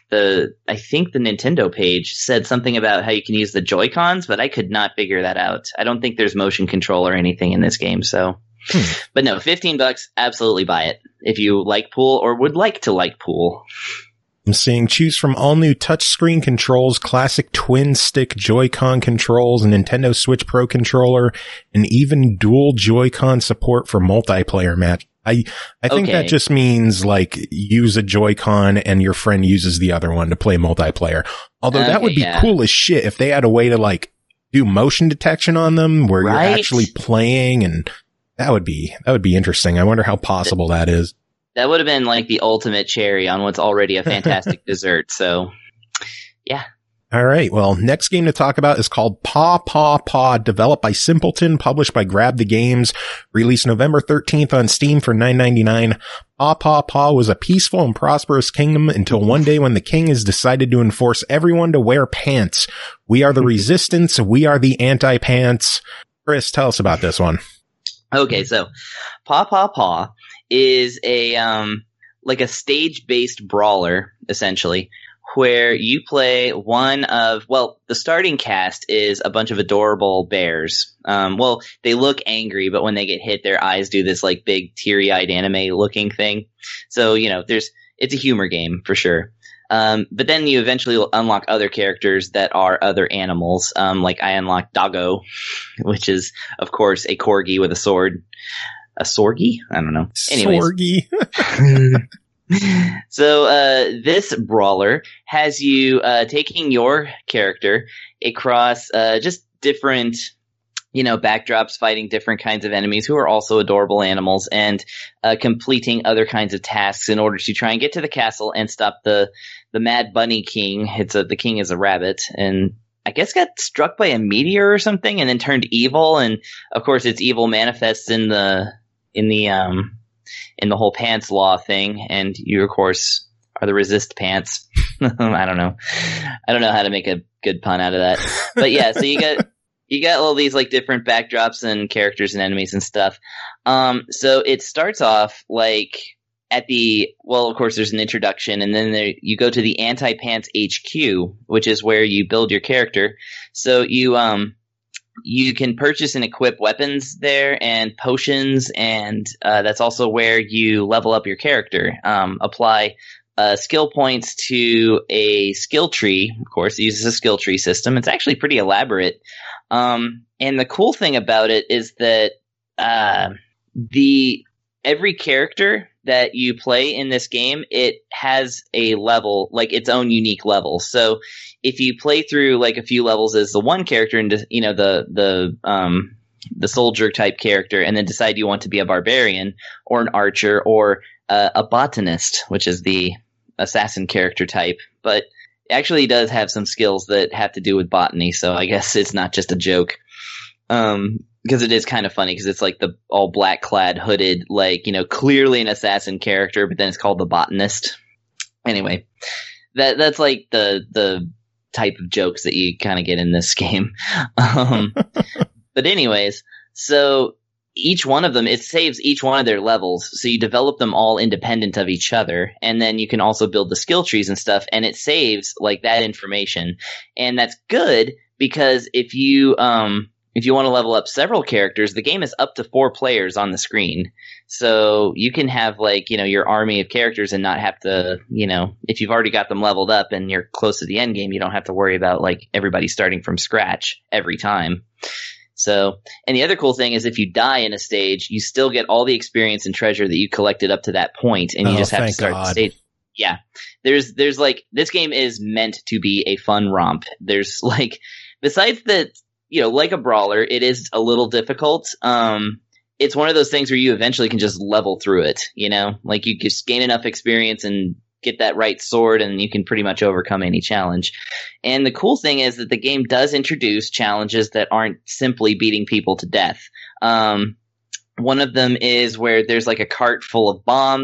S6: I think the Nintendo page said something about how you can use the Joy-Cons, but I could not figure that out. I don't think there's motion control or anything in this game. So, but no, $15, absolutely buy it if you like pool or would like to like pool.
S2: I'm seeing choose from all new touchscreen controls, classic twin stick Joy-Con controls, a Nintendo Switch Pro controller, and even dual Joy-Con support for multiplayer match. I think that just means like use a Joy-Con and your friend uses the other one to play multiplayer. Although that would be cool as shit if they had a way to like do motion detection on them where you're actually playing, and that would be interesting. I wonder how possible that is.
S6: That would have been like the ultimate cherry on what's already a fantastic dessert. So, yeah.
S2: All right. Well, next game to talk about is called Paw Paw Paw, developed by Simpleton, published by Grab the Games, released November 13th on Steam for $9.99. Paw Paw Paw was a peaceful and prosperous kingdom until one day when the king has decided to enforce everyone to wear pants. We are the resistance. We are the anti-pants. Chris, tell us about this one.
S6: Okay, so Paw Paw Paw is a like a stage-based brawler, essentially, where you play one of, well, the starting cast is a bunch of adorable bears. Well, they look angry, but when they get hit, their eyes do this like big teary-eyed anime-looking thing. So, you know, it's a humor game for sure. But then you eventually unlock other characters that are other animals. Like I unlocked Doggo, which is, of course, a corgi with a sword. A sorgi? I don't know. Anyways.
S2: Sorgi.
S6: So, this brawler has you, taking your character across, just different, backdrops, fighting different kinds of enemies who are also adorable animals, and, completing other kinds of tasks in order to try and get to the castle and stop the Mad Bunny King. The king is a rabbit, and I guess got struck by a meteor or something and then turned evil. And of course its evil manifests in the whole pants law thing. And you of course are the resist pants. I don't know how to make a good pun out of that, but yeah, so you got all these like different backdrops and characters and enemies and stuff. So it starts off like of course there's an introduction, and then you go to the Anti-Pants HQ, which is where you build your character. So you can purchase and equip weapons there and potions, and that's also where you level up your character. Apply skill points to a skill tree. Of course, it uses a skill tree system. It's actually pretty elaborate. And the cool thing about it is that every character that you play in this game, it has a level, like its own unique level. So if you play through like a few levels as the one character and the soldier type character, and then decide you want to be a barbarian or an archer or a botanist, which is the assassin character type, but actually does have some skills that have to do with botany. So I guess it's not just a joke. Because it is kind of funny, because it's like the all black clad hooded, like, clearly an assassin character, but then it's called the botanist. Anyway, that's like the type of jokes that you kind of get in this game. But anyways, so each one of them, it saves each one of their levels. So you develop them all independent of each other. And then you can also build the skill trees and stuff. And it saves like that information. And that's good, because if you want to level up several characters, the game is up to 4 players on the screen. So you can have like, your army of characters and not have to, if you've already got them leveled up and you're close to the end game, you don't have to worry about like everybody starting from scratch every time. So, and the other cool thing is if you die in a stage, you still get all the experience and treasure that you collected up to that point, and you just have to start the stage. Yeah. There's like, this game is meant to be a fun romp. There's like, besides that, like a brawler, it is a little difficult. It's one of those things where you eventually can just level through it, like you just gain enough experience and get that right sword, and you can pretty much overcome any challenge. And the cool thing is that the game does introduce challenges that aren't simply beating people to death. One of them is where there's like a cart full of bombs,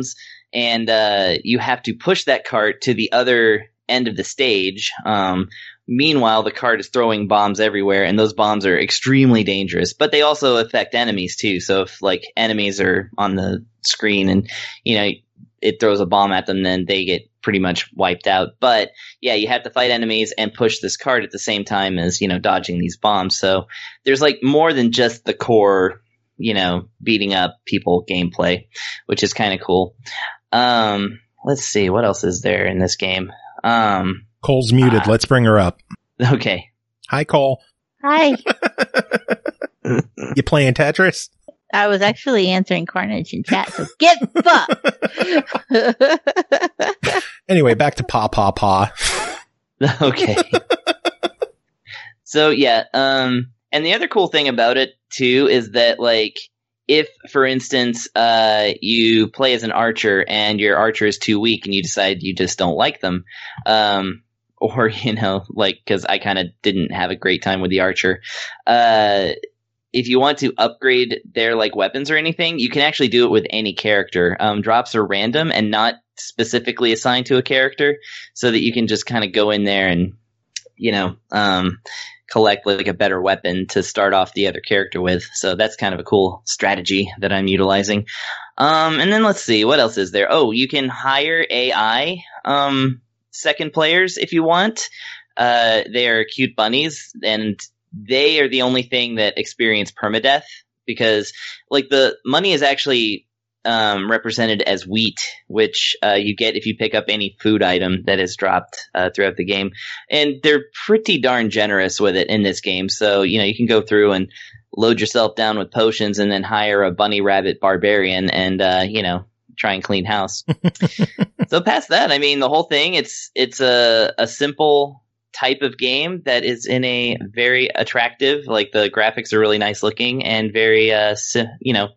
S6: and you have to push that cart to the other end of the stage. Meanwhile, the cart is throwing bombs everywhere, and those bombs are extremely dangerous, but they also affect enemies too. So if like enemies are on the screen and, you know, it throws a bomb at them, then they get pretty much wiped out. But yeah, you have to fight enemies and push this cart at the same time as, you know, dodging these bombs. So there's like more than just the core, you know, beating up people gameplay, which is kind of cool. Let's see, what else is there in this game?
S2: Cole's muted. Let's bring her up.
S6: Okay.
S2: Hi, Cole.
S3: Hi.
S2: You playing Tetris?
S3: I was actually answering Carnage in chat, so get fucked.
S2: Anyway, back to Pa.
S6: Okay. So yeah, and the other cool thing about it too is that, like, if, for instance, you play as an archer and your archer is too weak and you decide you just don't like them, or, you know, like, because I kind of didn't have a great time with the archer, if you want to upgrade their, like, weapons or anything, you can actually do it with any character. Drops are random and not specifically assigned to a character, so that you can just kind of go in there and, you know, collect like a better weapon to start off the other character with. So that's kind of a cool strategy that I'm utilizing. And then let's see, what else is there? Oh, you can hire AI second players if you want. They are cute bunnies, and they are the only thing that experience permadeath, because like the money is actually represented as wheat, which you get if you pick up any food item that is dropped throughout the game. And they're pretty darn generous with it in this game. So, you know, you can go through and load yourself down with potions and then hire a bunny rabbit barbarian and, you know, try and clean house. So past that, I mean, the whole thing, it's a simple type of game that is in a very attractive, like the graphics are really nice looking and very, you know,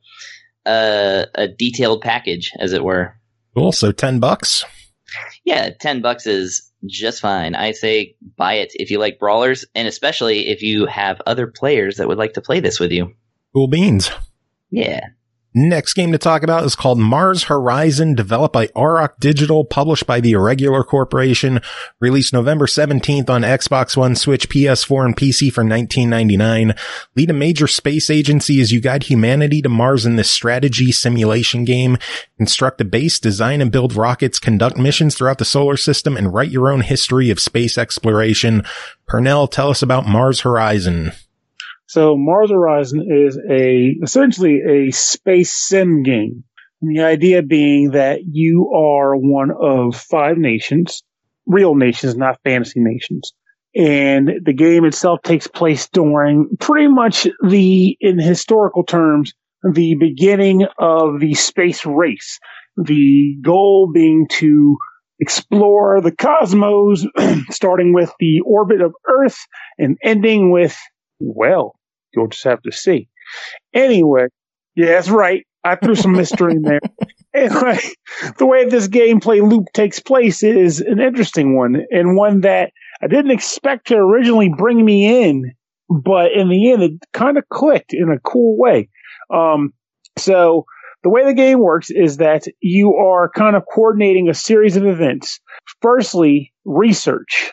S6: a detailed package, as it were.
S2: Cool. So $10.
S6: Yeah, $10 is just fine. I say buy it if you like brawlers, and especially if you have other players that would like to play this with you.
S2: Cool beans.
S6: Yeah.
S2: Next game to talk about is called Mars Horizon, developed by Auroch Digital, published by the Irregular Corporation, released November 17th on Xbox One, Switch, PS4, and PC for $19.99. Lead a major space agency as you guide humanity to Mars in this strategy simulation game. Construct a base, design and build rockets, conduct missions throughout the solar system, and write your own history of space exploration. Pernell, tell us about Mars Horizon.
S5: So Mars Horizon is essentially a space sim game. And the idea being that you are one of 5 nations, real nations, not fantasy nations. And the game itself takes place during pretty much in historical terms, the beginning of the space race. The goal being to explore the cosmos, starting with the orbit of Earth and ending with, well, you'll just have to see. Anyway, yeah, that's right. I threw some mystery in there. Anyway, the way this gameplay loop takes place is an interesting one, and one that I didn't expect to originally bring me in, but in the end, it kind of clicked in a cool way. So the way the game works is that you are kind of coordinating a series of events. Firstly, research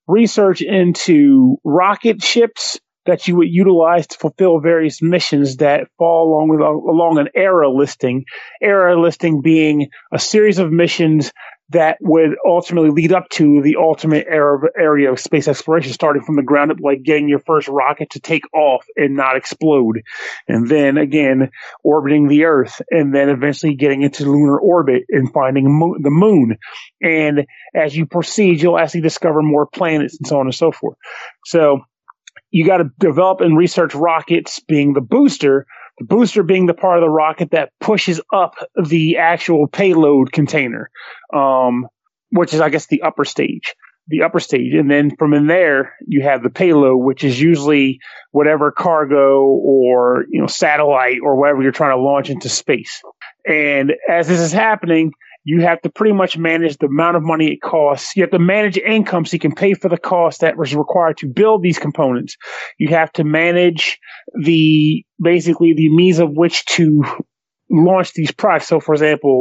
S5: into rocket ships that you would utilize to fulfill various missions that fall along an era listing. Era listing being a series of missions that would ultimately lead up to the ultimate area of space exploration, starting from the ground up, like getting your first rocket to take off and not explode. And then again, orbiting the Earth, and then eventually getting into lunar orbit and finding the moon. And as you proceed, you'll actually discover more planets and so on and so forth. So you got to develop and research rockets, being the booster being the part of the rocket that pushes up the actual payload container, which is, I guess, the upper stage. And then from in there, you have the payload, which is usually whatever cargo or, you know, satellite or whatever you're trying to launch into space. And as this is happening, you have to pretty much manage the amount of money it costs. You have to manage income so you can pay for the cost that was required to build these components. You have to manage basically the means of which to launch these products. So, for example,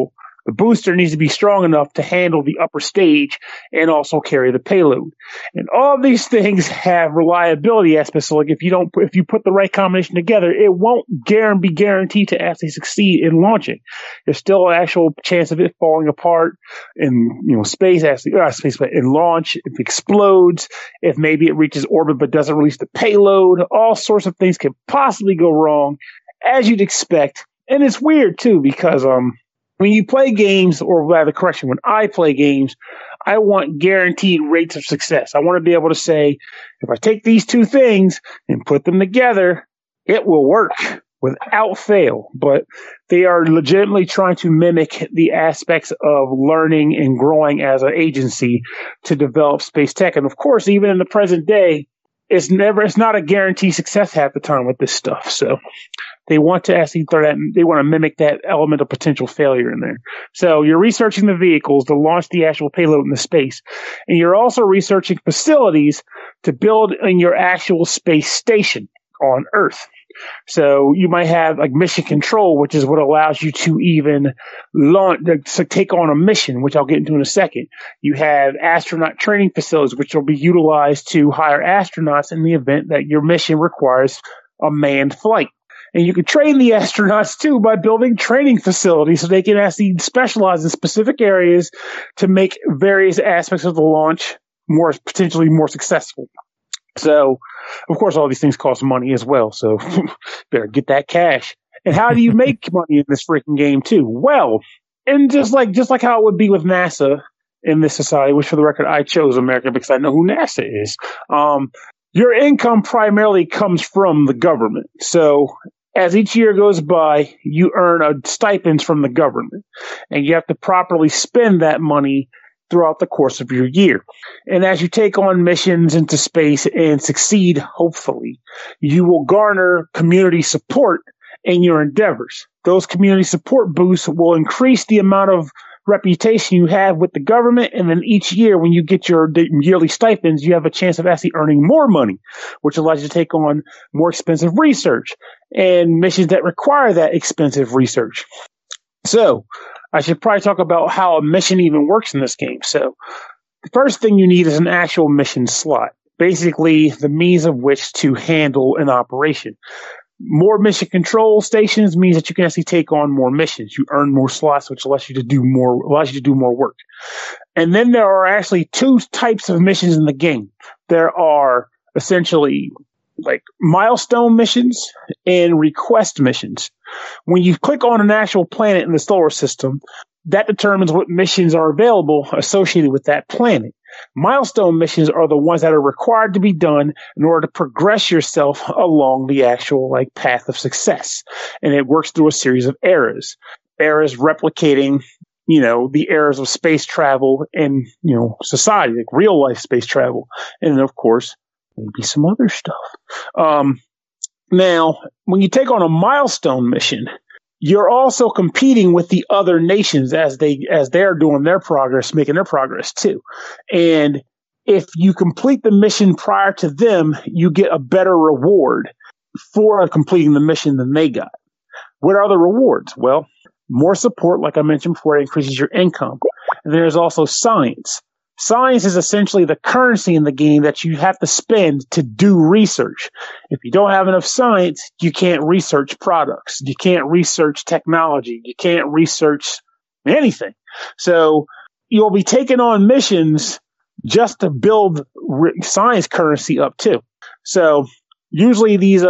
S5: The booster needs to be strong enough to handle the upper stage and also carry the payload. And all of these things have reliability aspects. So like if you put the right combination together, it won't be guaranteed to actually succeed in launching. There's still an actual chance of it falling apart in space, in launch, if it explodes, if maybe it reaches orbit but doesn't release the payload. All sorts of things can possibly go wrong, as you'd expect. And it's weird too, because when you play games, or rather, correction, when I play games, I want guaranteed rates of success. I want to be able to say, if I take these two things and put them together, it will work without fail. But they are legitimately trying to mimic the aspects of learning and growing as an agency to develop space tech. And of course, even in the present day, it's not a guaranteed success half the time with this stuff. So they want to actually they want to mimic that element of potential failure in there. So you're researching the vehicles to launch the actual payload into space. And you're also researching facilities to build in your actual space station on Earth. So you might have like mission control, which is what allows you to even take on a mission, which I'll get into in a second. You have astronaut training facilities, which will be utilized to hire astronauts in the event that your mission requires a manned flight. And you can train the astronauts too by building training facilities so they can actually specialize in specific areas to make various aspects of the launch potentially more successful. So, of course, all these things cost money as well. So, better get that cash. And how do you make money in this freaking game too? Well, and just like how it would be with NASA in this society, which for the record, I chose America because I know who NASA is. Your income primarily comes from the government. So, as each year goes by, you earn stipends from the government, and you have to properly spend that money throughout the course of your year. And as you take on missions into space and succeed, hopefully, you will garner community support in your endeavors. Those community support boosts will increase the amount of reputation you have with the government, and then each year when you get your yearly stipends, you have a chance of actually earning more money, which allows you to take on more expensive research and missions that require that expensive research. So, I should probably talk about how a mission even works in this game. So, the first thing you need is an actual mission slot, basically the means of which to handle an operation. More mission control stations means that you can actually take on more missions. You earn more slots, which allows you to do more work. And then there are actually two types of missions in the game. There are essentially like milestone missions and request missions. When you click on an actual planet in the solar system, that determines what missions are available associated with that planet. Milestone missions are the ones that are required to be done in order to progress yourself along the actual path of success. And it works through a series of eras. Eras replicating, the eras of space travel and, society, like real life space travel. And then, of course, maybe some other stuff. Now, when you take on a milestone mission, you're also competing with the other nations as they're doing their progress, making their progress too. And if you complete the mission prior to them, you get a better reward for completing the mission than they got. What are the rewards? Well, more support, like I mentioned before, it increases your income. And there's also science. Science is essentially the currency in the game that you have to spend to do research. If you don't have enough science, you can't research products. You can't research technology. You can't research anything. So you'll be taking on missions just to build science currency up too. So usually these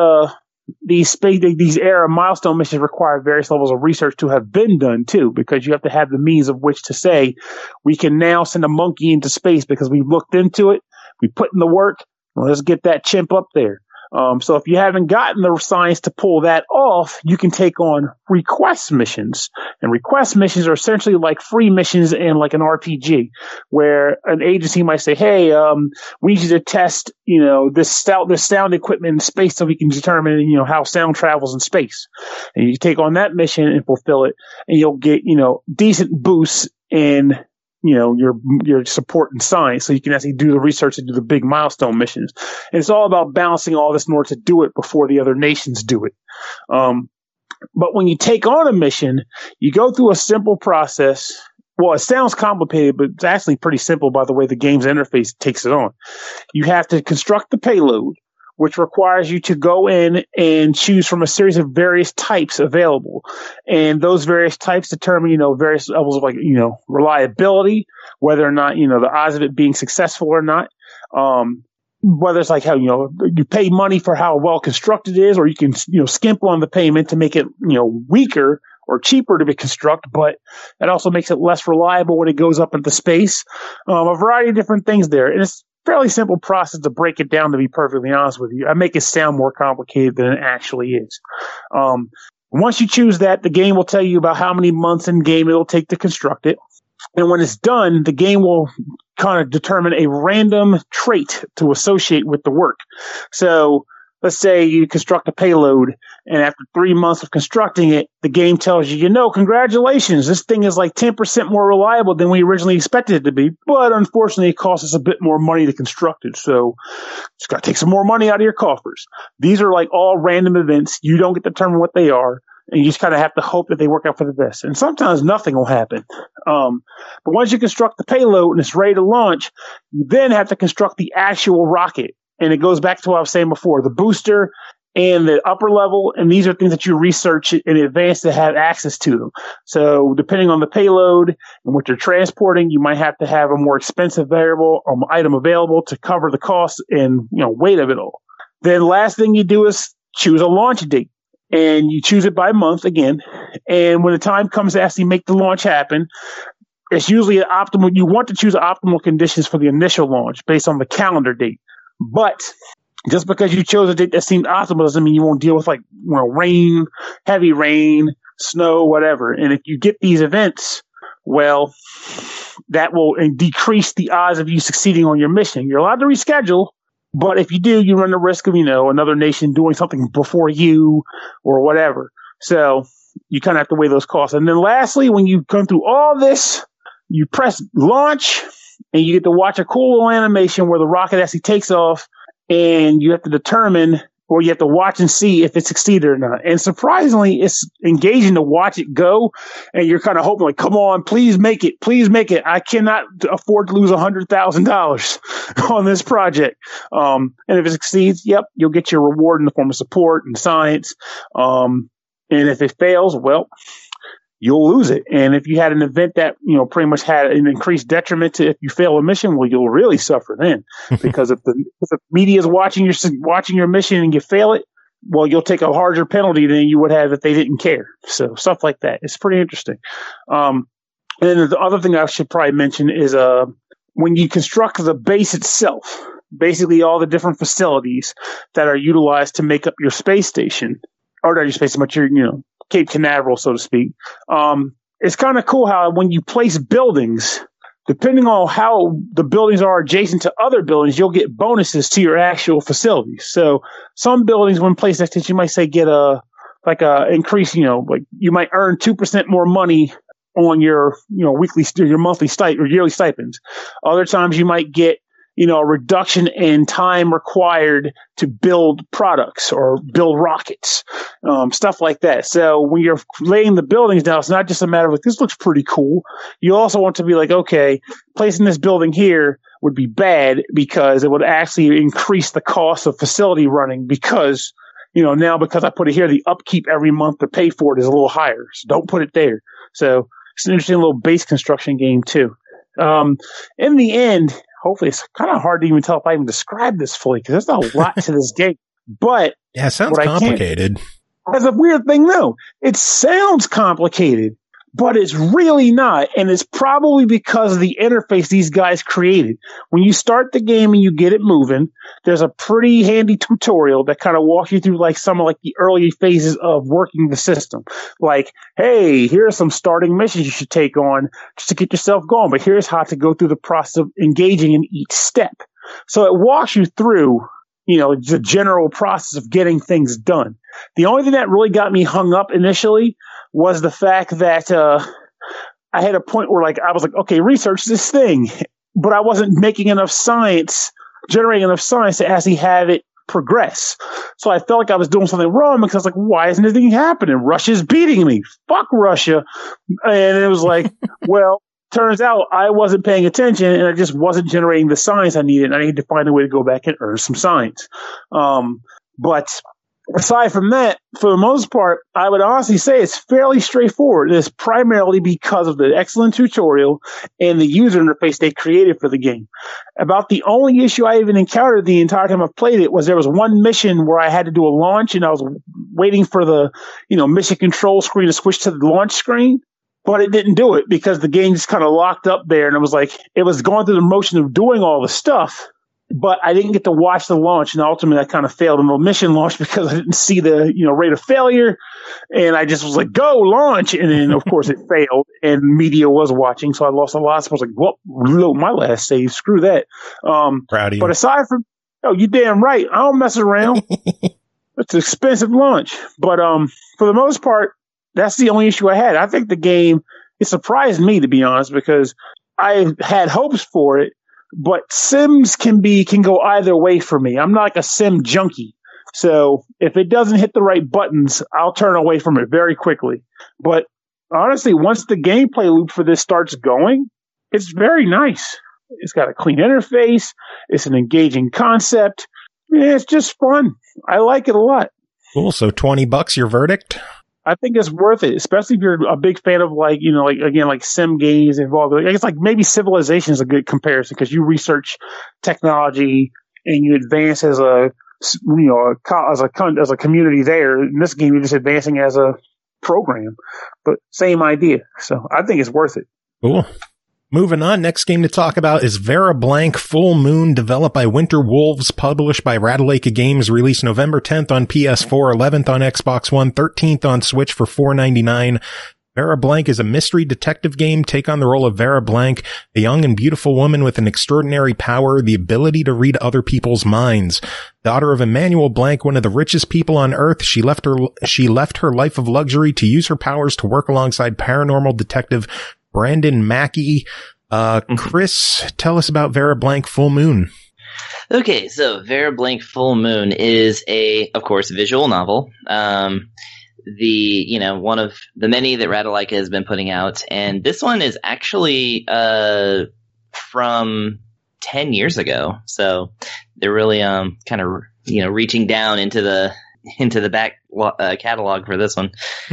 S5: era milestone missions require various levels of research to have been done too, because you have to have the means of which to say, we can now send a monkey into space because we've looked into it, we put in the work, let's get that chimp up there. So if you haven't gotten the science to pull that off, you can take on request missions. And request missions are essentially like free missions in like an RPG, where an agency might say, hey, we need you to test, this sound equipment in space so we can determine, how sound travels in space. And you take on that mission and fulfill it, and you'll get, decent boosts in your support in science, so you can actually do the research and do the big milestone missions. And it's all about balancing all this in order to do it before the other nations do it. But when you take on a mission, you go through a simple process. Well, it sounds complicated, but it's actually pretty simple by the way the game's interface takes it on. You have to construct the payload, which requires you to go in and choose from a series of various types available. And those various types determine, various levels of reliability, whether or not, the odds of it being successful or not. Whether it's like how, you pay money for how well constructed it is, or you can, skimp on the payment to make it, weaker or cheaper to be construct, but it also makes it less reliable when it goes up into space. A variety of different things there. And it's a fairly simple process to break it down, to be perfectly honest with you. I make it sound more complicated than it actually is. Once you choose that, the game will tell you about how many months in game it'll take to construct it. And when it's done, the game will kind of determine a random trait to associate with the work. So let's say you construct a payload, and after 3 months of constructing it, the game tells you, congratulations, this thing is like 10% more reliable than we originally expected it to be, but unfortunately it costs us a bit more money to construct it, so it's got to take some more money out of your coffers. These are like all random events. You don't get to determine what they are, and you just kind of have to hope that they work out for the best. And sometimes nothing will happen. But once you construct the payload and it's ready to launch, you then have to construct the actual rocket. And it goes back to what I was saying before, the booster and the upper level. And these are things that you research in advance to have access to them. So depending on the payload and what you're transporting, you might have to have a more expensive variable item available to cover the cost and weight of it all. Then last thing you do is choose a launch date. And you choose it by month again. And when the time comes to actually make the launch happen, it's usually an optimal. You want to choose optimal conditions for the initial launch based on the calendar date. But just because you chose a date that seemed optimal doesn't mean you won't deal with rain, heavy rain, snow, whatever. And if you get these events, well, that will decrease the odds of you succeeding on your mission. You're allowed to reschedule. But if you do, you run the risk of, another nation doing something before you or whatever. So you kind of have to weigh those costs. And then lastly, when you come through all this, you press launch and you get to watch a cool little animation where the rocket actually takes off, and you have to determine, or you have to watch and see if it succeeded or not. And surprisingly, it's engaging to watch it go. And you're kind of hoping, come on, please make it. Please make it. I cannot afford to lose $100,000 on this project. And if it succeeds, yep, you'll get your reward in the form of support and science. And if it fails, well, you'll lose it. And if you had an event that, pretty much had an increased detriment to if you fail a mission, well, you'll really suffer then. Because if the media is watching your mission and you fail it, well, you'll take a larger penalty than you would have if they didn't care. So stuff like that. It's pretty interesting. And then the other thing I should probably mention is when you construct the base itself, basically all the different facilities that are utilized to make up your space station, or not your space, but your, Cape Canaveral, so to speak. It's kind of cool how when you place buildings, depending on how the buildings are adjacent to other buildings, you'll get bonuses to your actual facilities. So some buildings, when placed next to it, you might say get a increase, you might earn 2% more money on your, your monthly stipend or yearly stipends. Other times you might get, a reduction in time required to build products or build rockets, stuff like that. So when you're laying the buildings down, it's not just a matter of this looks pretty cool. You also want to be okay, placing this building here would be bad because it would actually increase the cost of facility running because, now because I put it here, the upkeep every month to pay for it is a little higher. So don't put it there. So it's an interesting little base construction game too. In the end, hopefully it's kind of hard to even tell if I even describe this fully because there's a lot to this game. But
S2: yeah, it sounds complicated.
S5: That's a weird thing, though. It sounds complicated, but it's really not. And it's probably because of the interface these guys created. When you start the game and you get it moving, there's a pretty handy tutorial that kind of walks you through some of the early phases of working the system. Hey, here are some starting missions you should take on just to get yourself going. But here's how to go through the process of engaging in each step. So it walks you through, the general process of getting things done. The only thing that really got me hung up initially was the fact that I had a point where I was okay, research this thing, but I wasn't making enough science, generating enough science to actually have it progress. So I felt like I was doing something wrong because I was like, why isn't anything happening? Russia's beating me. Fuck Russia. And it was like, well, turns out I wasn't paying attention and I just wasn't generating the signs I needed. And I needed to find a way to go back and earn some signs. But aside from that, for the most part, I would honestly say it's fairly straightforward. It's primarily because of the excellent tutorial and the user interface they created for the game. About the only issue I even encountered the entire time I've played it was there was one mission where I had to do a launch and I was waiting for the, mission control screen to switch to the launch screen. But it didn't do it because the game just kind of locked up there. And it was like, it was going through the motion of doing all the stuff, but I didn't get to watch the launch. And ultimately I kind of failed in the mission launch because I didn't see the, rate of failure. And I just was like, go launch. And then of course it failed and media was watching. So I lost a lot. So I was like, well, reload my last save. Screw that.
S2: Proud of you.
S5: But aside from, you damn right. I don't mess around. It's an expensive launch. But, for the most part, that's the only issue I had. I think the game, it surprised me, to be honest, because I had hopes for it, but Sims can go either way for me. I'm not like a Sim junkie. So if it doesn't hit the right buttons, I'll turn away from it very quickly. But honestly, once the gameplay loop for this starts going, it's very nice. It's got a clean interface. It's an engaging concept. Yeah, it's just fun. I like it a lot.
S2: Cool. So $20, your verdict?
S5: I think it's worth it, especially if you're a big fan of like Sim games involved. I guess like maybe Civilization is a good comparison because you research technology and you advance as a community there. In this game, you're just advancing as a program, but same idea. So I think it's worth it.
S2: Cool. Moving on, next game to talk about is Vera Blank Full Moon, developed by Winter Wolves, published by Ratalaika Games, released November 10th on PS4, 11th on Xbox One, 13th on Switch for $4.99. Vera Blank is a mystery detective game. Take on the role of Vera Blank, a young and beautiful woman with an extraordinary power, the ability to read other people's minds. Daughter of Emmanuel Blank, one of the richest people on Earth, she left her life of luxury to use her powers to work alongside paranormal detective Brandon Mackey. Chris, tell us about Vera Blank Full Moon.
S6: Okay, so Vera Blank Full Moon is of course, visual novel. One of the many that Ratalaika has been putting out, and this one is actually from 10 years ago. So they're really kind of reaching down into the back catalog for this one.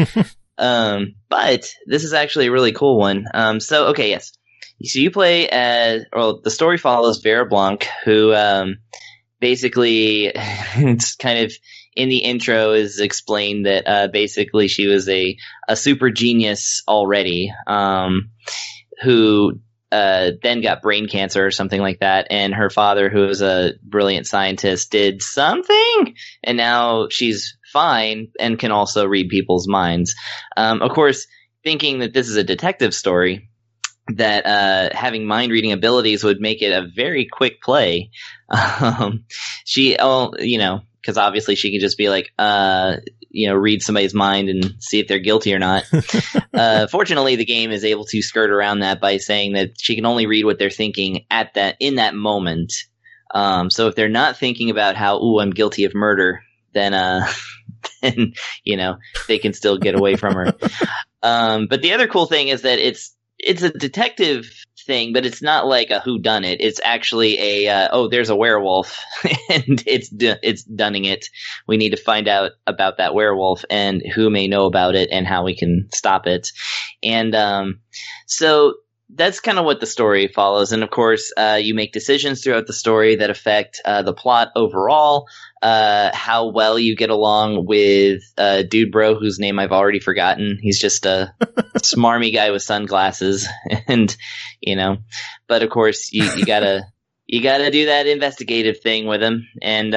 S6: But this is actually a really cool one. So you play the story follows Vera Blank, who basicly it's kind of in the intro is explained that basically she was a super genius already, who then got brain cancer or something like that, and her father, who was a brilliant scientist, did something, and now she's fine and can also read people's minds. Of course, thinking that this is a detective story, that having mind reading abilities would make it a very quick play. Because obviously she can just be like, read somebody's mind and see if they're guilty or not. Fortunately, the game is able to skirt around that by saying that she can only read what they're thinking in that moment. So if they're not thinking about how, I'm guilty of murder, then they can still get away from her. But the other cool thing is that it's a detective thing, but it's not like a whodunit. It's actually there's a werewolf and it's dunning it. We need to find out about that werewolf and who may know about it and how we can stop it. And so that's kind of what the story follows. And of course, you make decisions throughout the story that affect the plot overall. How well you get along with Dude Bro, whose name I've already forgotten. He's just a smarmy guy with sunglasses, and but of course you gotta do that investigative thing with him, and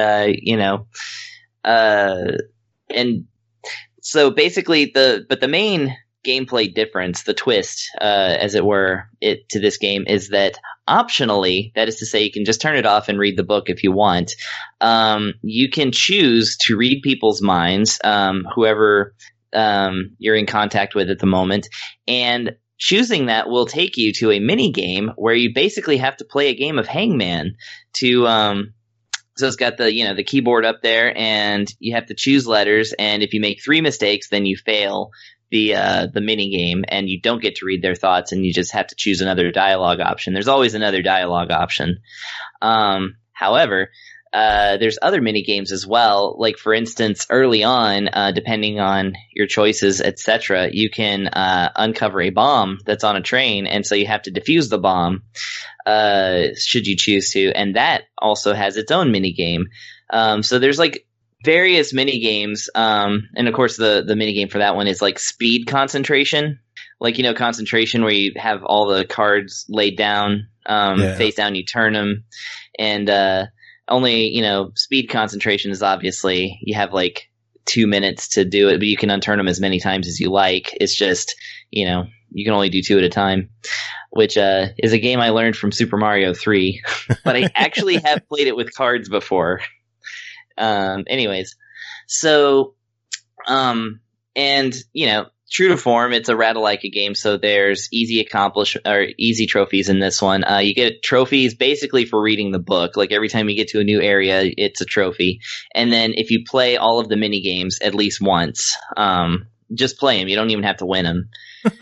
S6: and so basically the main gameplay difference, the twist, as it were, to this game is that optionally, that is to say, you can just turn it off and read the book if you want. You can choose to read people's minds, whoever you're in contact with at the moment, and choosing that will take you to a mini game where you basically have to play a game of Hangman to So it's got the keyboard up there, and you have to choose letters. And if you make 3 mistakes, then you fail the mini game, and you don't get to read their thoughts, and you just have to choose another dialogue option. There's always another dialogue option. However, there's other mini games as well. Like, for instance, early on, depending on your choices, etc., you can uncover a bomb that's on a train, and so you have to defuse the bomb, should you choose to. And that also has its own mini game. So there's like various mini games, and of course the mini game for that one is like speed concentration. Like, concentration, where you have all the cards laid down, face down, you turn them, and only, speed concentration is obviously you have like 2 minutes to do it, but you can unturn them as many times as you like. It's just, you can only do 2 at a time, which is a game I learned from Super Mario 3, but I actually have played it with cards before. Anyways, so, and, true to form, it's a Ratalaika game, so there's easy trophies in this one. You get trophies basically for reading the book. Like, every time you get to a new area, it's a trophy. And then if you play all of the mini games at least once, just play them. You don't even have to win them.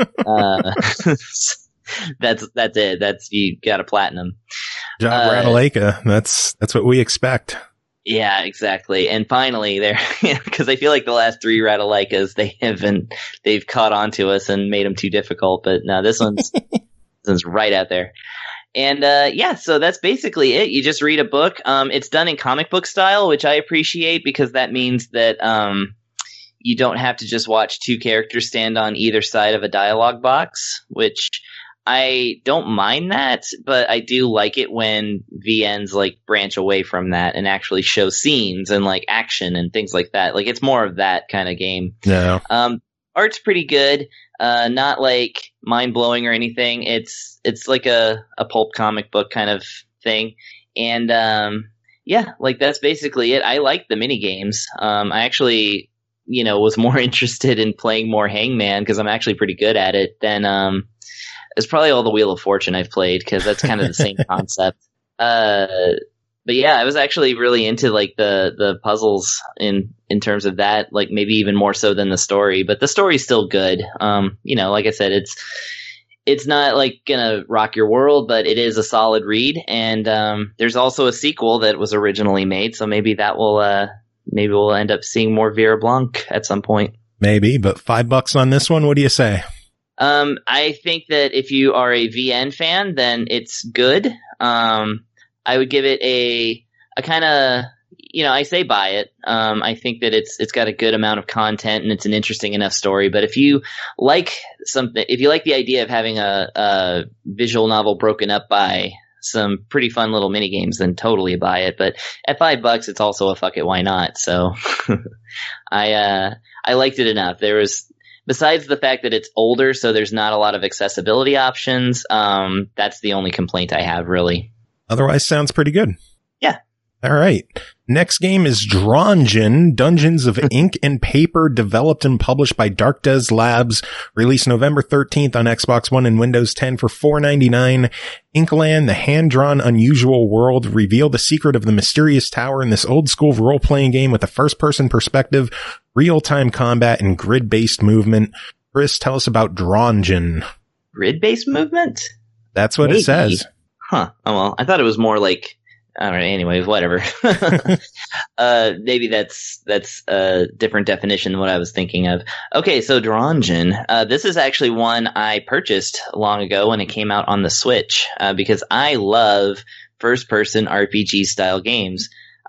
S6: That's it. You got a platinum.
S2: Job Ratalaika. That's what we expect.
S6: Yeah, exactly. And finally, because I feel like the last 3 Ratalaikas, they've caught on to us and made them too difficult. But no, this one's right out there. And so that's basically it. You just read a book. It's done in comic book style, which I appreciate, because that means that you don't have to just watch 2 characters stand on either side of a dialogue box, which I don't mind that, but I do like it when VNs like branch away from that and actually show scenes and like action and things like that. Like, it's more of that kind of game.
S2: Yeah.
S6: Art's pretty good. Not like mind blowing or anything. It's like a pulp comic book kind of thing. And like, that's basically it. I like the mini games. I actually, was more interested in playing more Hangman, because I'm actually pretty good at it, than it's probably all the Wheel of Fortune I've played, because that's kind of the same concept. But yeah, I was actually really into like the puzzles in terms of that, like maybe even more so than the story. But the story's still good. Like I said, it's not like gonna rock your world, but it is a solid read. And there's also a sequel that was originally made, so maybe that will maybe we'll end up seeing more Vera Blanc at some point.
S2: Maybe, but $5 on this one. What do you say?
S6: I think that if you are a VN fan, then it's good. I would give it a kind of, I say buy it. I think that it's got a good amount of content and it's an interesting enough story. But if you like the idea of having a visual novel broken up by some pretty fun little mini games, then totally buy it. But at $5, it's also a fuck it, why not? So I liked it enough. Besides the fact that it's older, so there's not a lot of accessibility options, that's the only complaint I have, really.
S2: Otherwise, sounds pretty good.
S6: Yeah.
S2: All right. Next game is Dronjin, Dungeons of Ink and Paper, developed and published by Dark Des Labs, released November 13th on Xbox One and Windows 10 for $4.99. Inkland, the hand-drawn unusual world, reveal the secret of the mysterious tower in this old-school role-playing game with a first-person perspective, real-time combat, and grid-based movement. Chris, tell us about Dronjin.
S6: Grid-based movement?
S2: That's what it says.
S6: Huh. Oh, well, I thought it was more like... All right. Anyways, whatever. Maybe that's a different definition than what I was thinking of. Okay, so Dronjin. This is actually one I purchased long ago when it came out on the Switch, because I love first-person RPG style games.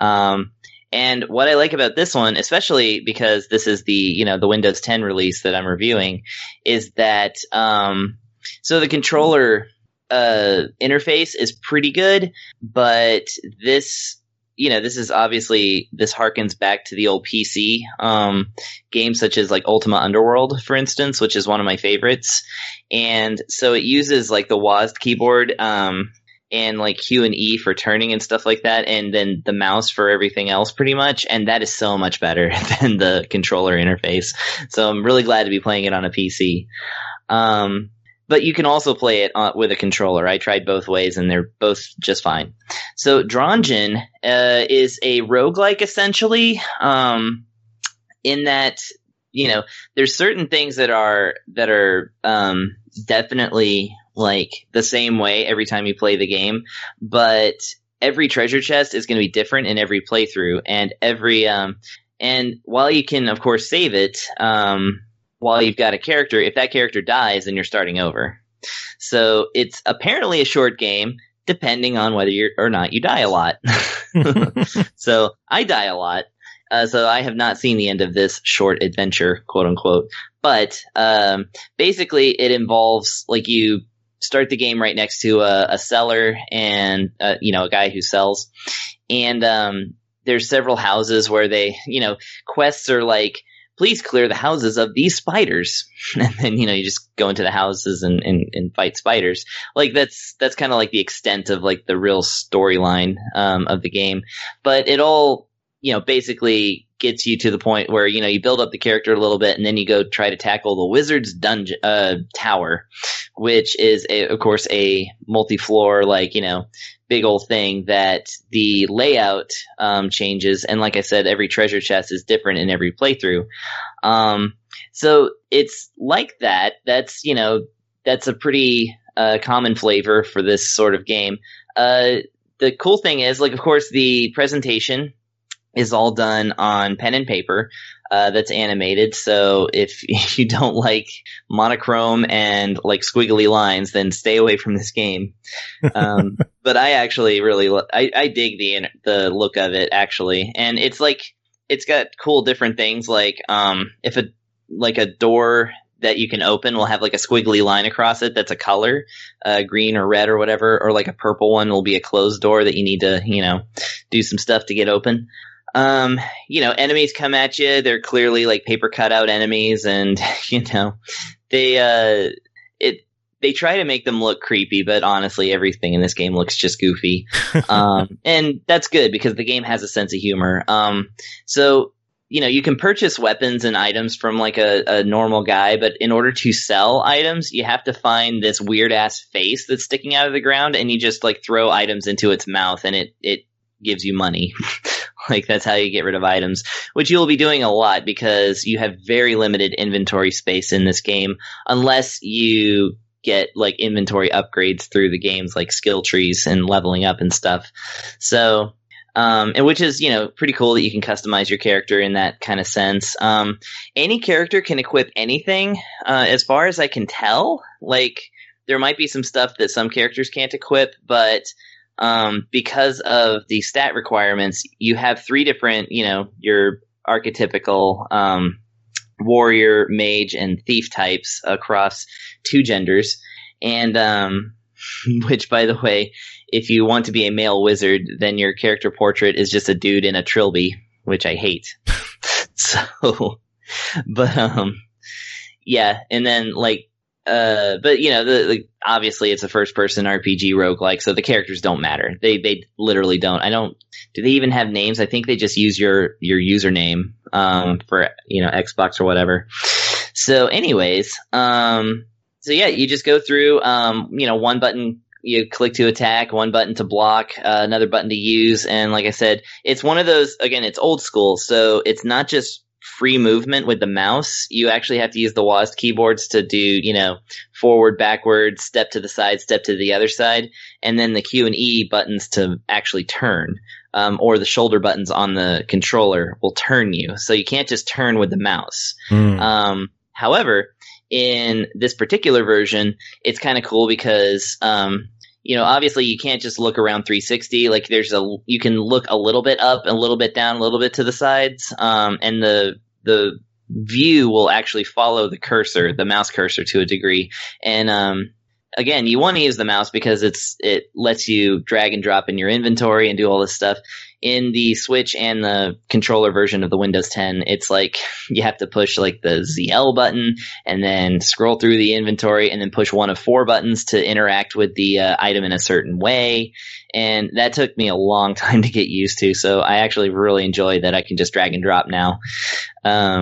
S6: And what I like about this one, especially because this is the Windows 10 release that I'm reviewing, is that so the controller interface is pretty good, but this is obviously, this harkens back to the old PC games such as like Ultima Underworld, for instance, which is one of my favorites. And so it uses like the WASD keyboard and like Q and E for turning and stuff like that, and then the mouse for everything else pretty much. And that is so much better than the controller interface. So I'm really glad to be playing it on a PC. but you can also play it with a controller. I tried both ways, and they're both just fine. So Dronjin is a roguelike, essentially, in that, you know, there's certain things that are definitely like the same way every time you play the game, but every treasure chest is going to be different in every playthrough, and and while you can, of course, save it, while you've got a character, if that character dies, then you're starting over. So it's apparently a short game, depending on whether or not you die a lot. So I die a lot. So I have not seen the end of this short adventure, quote unquote. But basically, it involves, like, you start the game right next to a seller and a guy who sells, and there's several houses where they, quests are like, please clear the houses of these spiders, and then you just go into the houses and fight spiders. Like that's kind of like the extent of like the real storyline of the game, but it all basically gets you to the point where, you build up the character a little bit, and then you go try to tackle the wizard's dungeon, tower, which is of course a multi-floor, like, big old thing that the layout, changes. And like I said, every treasure chest is different in every playthrough. So it's like that. That's a pretty, common flavor for this sort of game. The cool thing is, like, of course, the presentation is all done on pen and paper, that's animated. So if you don't like monochrome and like squiggly lines, then stay away from this game. But I actually really I dig the look of it, actually. And it's like, it's got cool different things, like if a door that you can open will have like a squiggly line across it that's a color, green or red or whatever, or like a purple one will be a closed door that you need to do some stuff to get open. Enemies come at you. They're clearly like paper cutout enemies, and they try to make them look creepy, but honestly, everything in this game looks just goofy. And that's good because the game has a sense of humor. So you can purchase weapons and items from like a normal guy, but in order to sell items, you have to find this weird ass face that's sticking out of the ground, and you just like throw items into its mouth, and it gives you money. Like, that's how you get rid of items, which you'll be doing a lot because you have very limited inventory space in this game, unless you get like inventory upgrades through the games, like skill trees and leveling up and stuff. So, and which is, pretty cool that you can customize your character in that kind of sense. Any character can equip anything, as far as I can tell. Like, there might be some stuff that some characters can't equip, but because of the stat requirements, you have 3 different, your archetypical warrior, mage, and thief types across 2 genders. And which, by the way, if you want to be a male wizard, then your character portrait is just a dude in a trilby, which I hate. So, but yeah, and then like. But obviously it's a first-person RPG roguelike, so the characters don't matter. They literally don't. Do they even have names? I think they just use your username, for, Xbox or whatever. So anyways, so yeah, you just go through, one button, you click to attack, one button to block, another button to use. And like I said, it's one of those, again, it's old school. So it's not just free movement with the mouse. You actually have to use the WASD keyboards to do, forward, backward, step to the side, step to the other side, and then the Q and E buttons to actually turn, or the shoulder buttons on the controller will turn you. So you can't just turn with the mouse. However, in this particular version, it's kind of cool because, obviously you can't just look around 360. Like, you can look a little bit up, a little bit down, a little bit to the sides, and the view will actually follow the mouse cursor to a degree. And again, you want to use the mouse because it lets you drag and drop in your inventory and do all this stuff. In the Switch and the controller version of the Windows 10, it's like you have to push like the ZL button and then scroll through the inventory and then push one of 4 buttons to interact with the item in a certain way. And that took me a long time to get used to. So I actually really enjoy that I can just drag and drop now.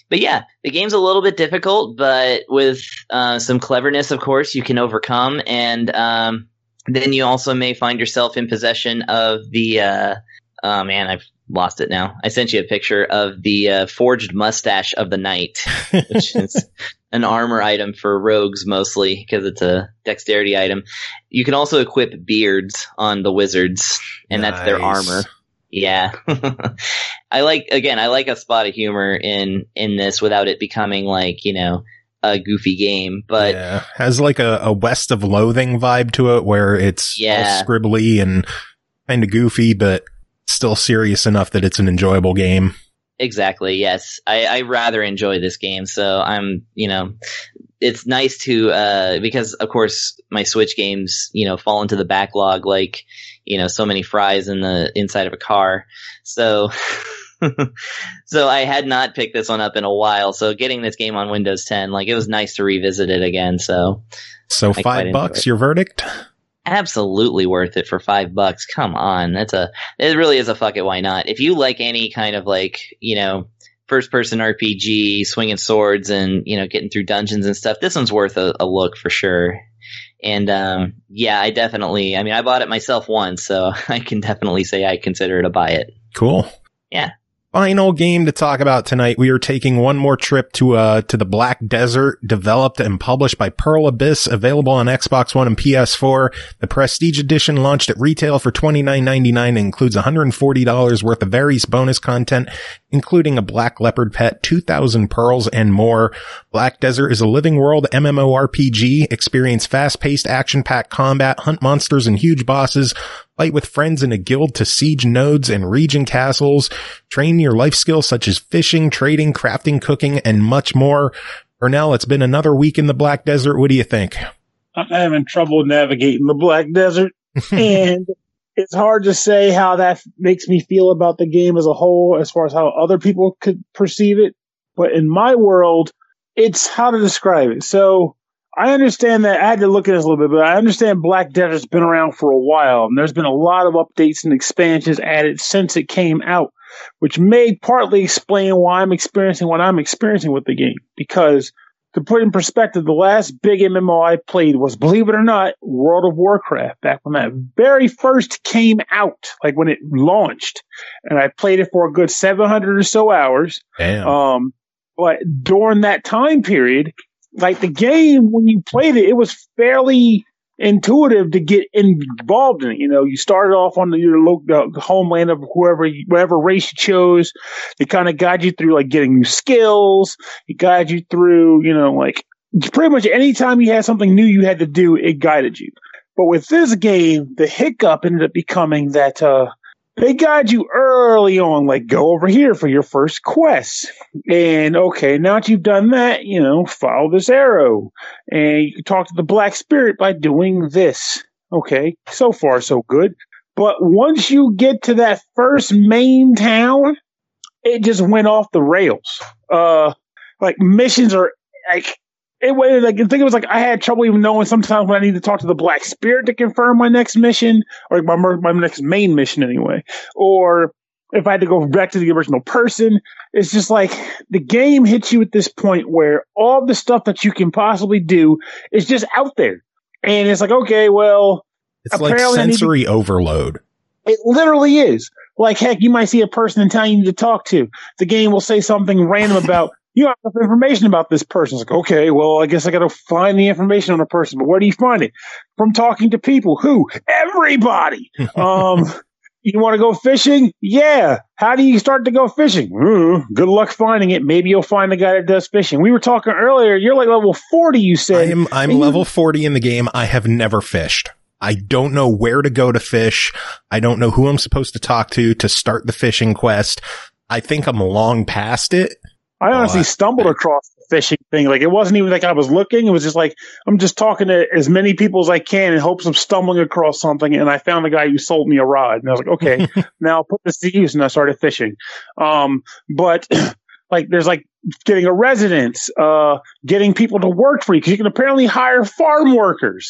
S6: yeah, the game's a little bit difficult, but with some cleverness, of course, you can overcome. And then you also may find yourself in possession of the oh man, I've lost it now. I sent you a picture of the forged mustache of the knight, which is an armor item for rogues mostly because it's a dexterity item. You can also equip beards on the wizards, and that's their armor. Yeah. I like a spot of humor in this without it becoming like, a goofy game, but
S2: has like a West of Loathing vibe to it where it's all scribbly and kind of goofy, but still serious enough that it's an enjoyable game.
S6: Exactly. Yes. I rather enjoy this game. So I'm, it's nice to, because of course my Switch games, fall into the backlog, like, so many fries in the inside of a car. So, so I had not picked this one up in a while. So getting this game on Windows 10, like it was nice to revisit it again. So
S2: $5, your verdict?
S6: Absolutely worth it for $5. Come on. It really is a fuck it. Why not? If you like any kind of like, first person RPG, swinging swords and, getting through dungeons and stuff, this one's worth a look for sure. And, I bought it myself once, so I can definitely say I consider it a buy it.
S2: Cool.
S6: Yeah.
S2: Final game to talk about tonight. We are taking one more trip to the Black Desert, developed and published by Pearl Abyss, available on Xbox One and PS4. The Prestige Edition launched at retail for $29.99 and includes $140 worth of various bonus content, including a black leopard pet, 2,000 pearls, and more. Black Desert is a living world MMORPG. Experience fast-paced, action-packed combat, hunt monsters and huge bosses, fight with friends in a guild to siege nodes and region castles, train your life skills such as fishing, trading, crafting, cooking, and much more. Pernell, it's been another week in the Black Desert. What do you think?
S5: I'm having trouble navigating the Black Desert, and it's hard to say how that makes me feel about the game as a whole, as far as how other people could perceive it. But in my world, it's how to describe it. So I understand that. I had to look at this a little bit, but I understand Black Desert's been around for a while, and there's been a lot of updates and expansions added since it came out, which may partly explain why I'm experiencing what I'm experiencing with the game. Because to put in perspective, the last big MMO I played was, believe it or not, World of Warcraft, back when that very first came out, like when it launched. And I played it for a good 700 or so hours.
S2: Damn.
S5: But during that time period, like the game, when you played it, it was fairly intuitive to get involved in it. You started off on your local homeland of whatever race you chose. They kind of guide you through like getting new skills. It guides you through, like pretty much any time you had something new you had to do, it guided you. But with this game, the hiccup ended up becoming that they guide you early on, like go over here for your first quest. And okay, now that you've done that, follow this arrow. And you can talk to the Black Spirit by doing this. Okay, so far so good. But once you get to that first main town, it just went off the rails. Like missions are like, I think it was like I had trouble even knowing sometimes when I need to talk to the Black Spirit to confirm my next mission, or my next main mission anyway, or if I had to go back to the original person. It's just like the game hits you at this point where all the stuff that you can possibly do is just out there. And it's like, okay, well,
S2: it's like sensory overload.
S5: It literally is. Like, heck, you might see a person in town you need to talk to. The game will say something random about, you have enough information about this person. It's like, okay, well, I guess I got to find the information on the person. But where do you find it? From talking to people. Who? Everybody. You want to go fishing? Yeah. How do you start to go fishing? Good luck finding it. Maybe you'll find the guy that does fishing. We were talking earlier. You're like level 40, you said.
S2: I'm level 40 in the game. I have never fished. I don't know where to go to fish. I don't know who I'm supposed to talk to start the fishing quest. I think I'm long past it.
S5: I honestly stumbled across the fishing thing. Like, it wasn't even like I was looking. It was just like, I'm just talking to as many people as I can in hopes of stumbling across something. And I found a guy who sold me a rod. And I was like, okay, now I'll put this to use. And I started fishing. But like, there's like getting a residence, getting people to work for you, because you can apparently hire farm workers.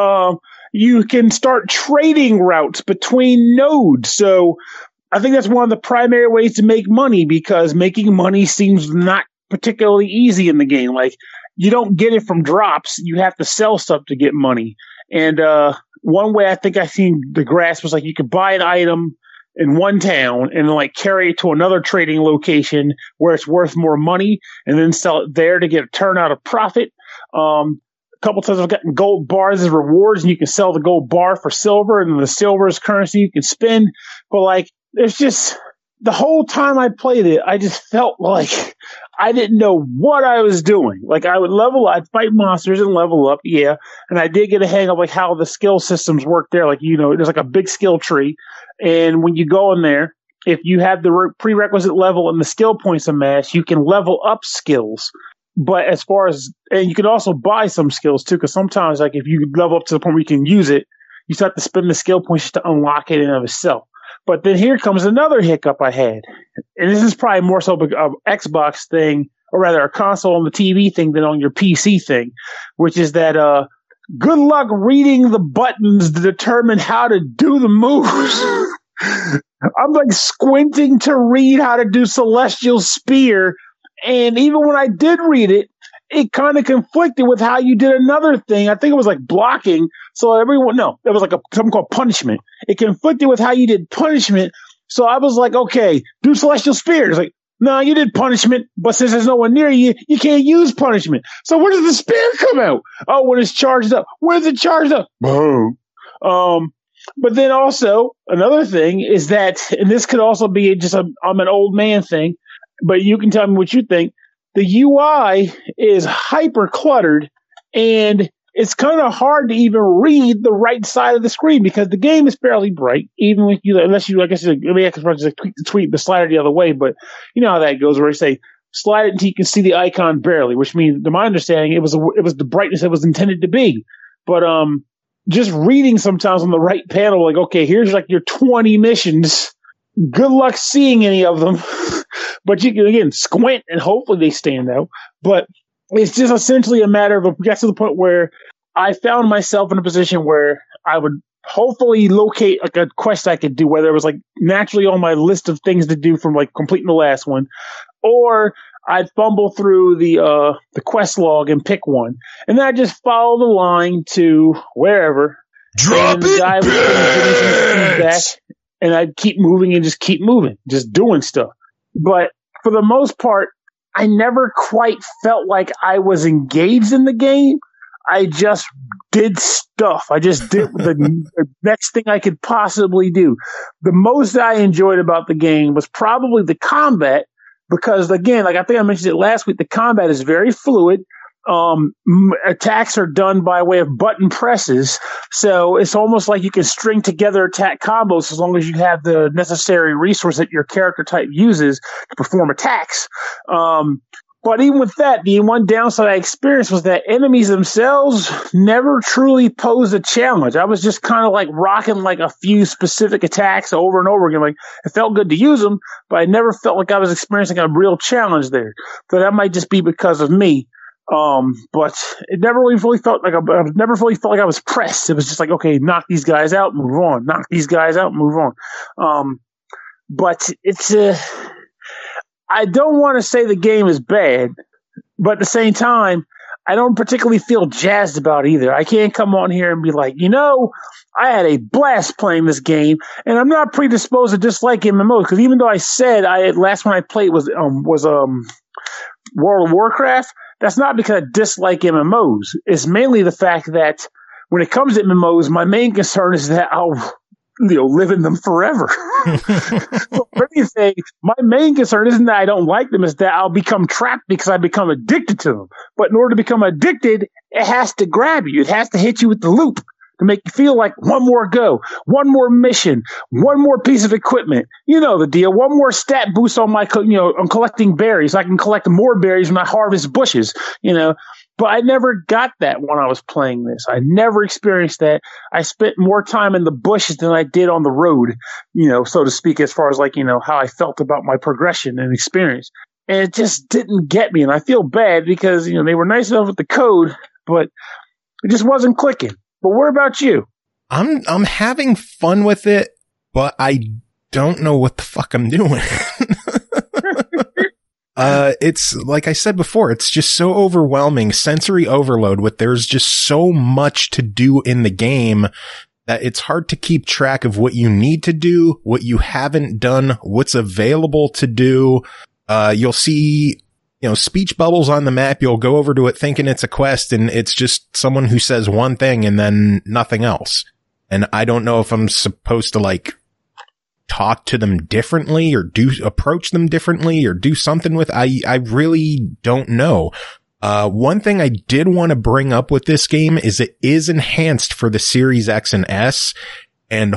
S5: You can start trading routes between nodes. So I think that's one of the primary ways to make money, because making money seems not particularly easy in the game. Like, you don't get it from drops. You have to sell stuff to get money. And one way I think I seen the grasp was like you could buy an item in one town and then like carry it to another trading location where it's worth more money and then sell it there to get a turnout of profit. A couple times I've gotten gold bars as rewards, and you can sell the gold bar for silver, and the silver is currency you can spend. But like, there's just, the whole time I played it, I just felt like I didn't know what I was doing. Like, I would level, I'd fight monsters and level up, yeah. And I did get a hang of like how the skill systems work there. Like, you know, there's like a big skill tree. And when you go in there, if you have the prerequisite level and the skill points amassed, you can level up skills. But as far as, and you can also buy some skills too, because sometimes like if you level up to the point where you can use it, you start to spend the skill points just to unlock it in and of itself. But then here comes another hiccup I had. And this is probably more so an Xbox thing, or rather a console on the TV thing than on your PC thing, which is that good luck reading the buttons to determine how to do the moves. I'm like squinting to read how to do Celestial Spear. And even when I did read it, it kind of conflicted with how you did another thing. I think it was like blocking. So it was like something called punishment. It conflicted with how you did punishment. So I was like, okay, do Celestial Spear. It's like, no, you did punishment, but since there's no one near you, you can't use punishment. So where does the spear come out? Oh, when it's charged up. Where's it charged up? Boom. But then also another thing is that, and this could also be just I'm an old man thing, but you can tell me what you think. The UI is hyper cluttered, and it's kind of hard to even read the right side of the screen because the game is fairly bright, even with you, unless you, I guess, maybe I can just tweak the slider the other way, but you know how that goes, where you say slide it until you can see the icon barely, which means, to my understanding, it was the brightness it was intended to be. But just reading sometimes on the right panel, like, okay, here's like your 20 missions. Good luck seeing any of them. But you can, again, squint and hopefully they stand out. But it's just essentially a matter of, get to the point where I found myself in a position where I would hopefully locate like a quest I could do, whether it was like naturally on my list of things to do from like completing the last one, or I'd fumble through the quest log and pick one. And then I just follow the line to wherever.
S1: Drop
S5: and the guy would give me some feedback, and I'd keep moving and just keep moving, just doing stuff. But for the most part, I never quite felt like I was engaged in the game. I just did stuff. I just did the next thing I could possibly do. The most I enjoyed about the game was probably the combat, because again, like I think I mentioned it last week, the combat is very fluid. Attacks are done by way of button presses, so it's almost like you can string together attack combos as long as you have the necessary resource that your character type uses to perform attacks. But even with that, the one downside I experienced was that enemies themselves never truly posed a challenge. I was just kind of like rocking like a few specific attacks over and over again. Like, it felt good to use them, but I never felt like I was experiencing a real challenge there. So that might just be because of me. But it never really felt like I never really felt like I was pressed. It was just like, okay, knock these guys out, move on. Knock these guys out, move on. But it's I don't want to say the game is bad, but at the same time, I don't particularly feel jazzed about it either. I can't come on here and be like, I had a blast playing this game, and I'm not predisposed to dislike MMOs, because even though I said last one I played was World of Warcraft, that's not because I dislike MMOs. It's mainly the fact that when it comes to MMOs, my main concern is that I'll live in them forever. So for anything, my main concern isn't that I don't like them, is that I'll become trapped because I become addicted to them. But in order to become addicted, it has to grab you. It has to hit you with the loop to make you feel like one more go, one more mission, one more piece of equipment. You know the deal. One more stat boost on my, on collecting berries. I can collect more berries when I harvest bushes, But I never got that when I was playing this. I never experienced that. I spent more time in the bushes than I did on the road, so to speak, as far as how I felt about my progression and experience. And it just didn't get me. And I feel bad because, they were nice enough with the code, but it just wasn't clicking. But what about you?
S2: I'm having fun with it, but I don't know what the fuck I'm doing. It's like I said before, it's just so overwhelming, sensory overload with there's just so much to do in the game that it's hard to keep track of what you need to do, what you haven't done, what's available to do. You'll see, speech bubbles on the map. You'll go over to it thinking it's a quest and it's just someone who says one thing and then nothing else. And I don't know if I'm supposed to talk to them differently or approach them differently or do something with, I really don't know. One thing I did want to bring up with this game is it is enhanced for the Series X and S, and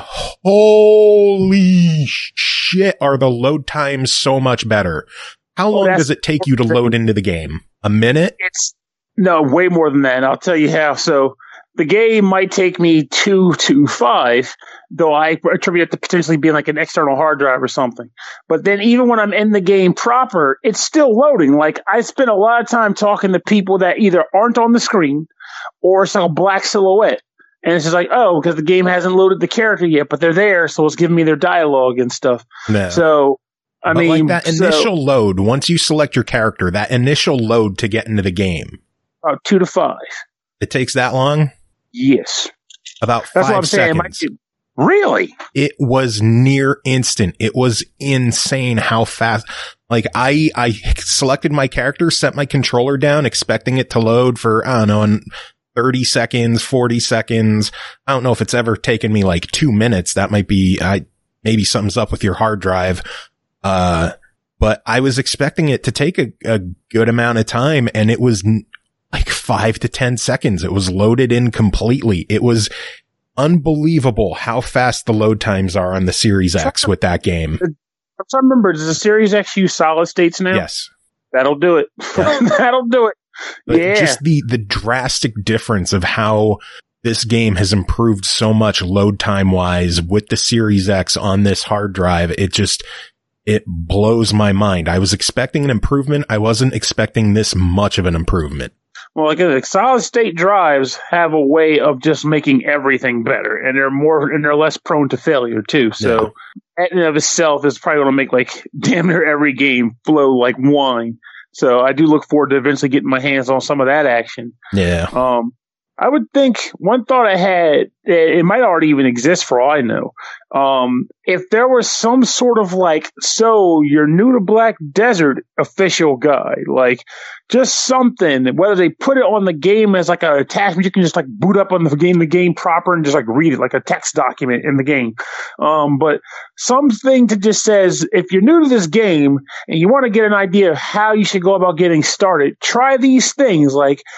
S2: holy shit are the load times so much better. How long does it take you to load into the game? A minute?
S5: No, way more than that, and I'll tell you how. So the game might take me 2 to 5, though I attribute it to potentially being like an external hard drive or something. But then even when I'm in the game proper, it's still loading. Like, I spend a lot of time talking to people that either aren't on the screen or it's like a black silhouette. And it's just like, oh, because the game hasn't loaded the character yet, but they're there, so it's giving me their dialogue and stuff.
S2: No.
S5: So, I mean,
S2: that initial load, once you select your character, that initial load to get into the game.
S5: 2 to 5.
S2: It takes that long?
S5: Yes.
S2: About 5
S5: That's what I'm
S2: seconds.
S5: saying. Really?
S2: It was near instant. It was insane how fast. Like, I selected my character, set my controller down, expecting it to load for, I don't know, in 30 seconds, 40 seconds. I don't know if it's ever taken me 2 minutes. That might be, maybe something's up with your hard drive. But I was expecting it to take a good amount of time, and it was 5 to 10 seconds. It was loaded in completely. It was unbelievable how fast the load times are on the Series X with that game.
S5: I'm trying to remember, does the Series X use solid states now?
S2: Yes.
S5: That'll do it. That'll do it.
S2: But
S5: yeah.
S2: Just the drastic difference of how this game has improved so much load time wise with the Series X on this hard drive. It blows my mind. I was expecting an improvement. I wasn't expecting this much of an improvement.
S5: Well, like solid state drives have a way of just making everything better, and they're less prone to failure too. So, that in and of itself is probably going to make damn near every game flow like wine. So, I do look forward to eventually getting my hands on some of that action.
S2: Yeah.
S5: I would think one thought I had, it might already even exist for all I know. If there was some sort of so you're new to Black Desert official guide, just something, whether they put it on the game as an attachment, you can just boot up on the game proper and just read it like a text document in the game. But something to just says, if you're new to this game and you want to get an idea of how you should go about getting started, try these things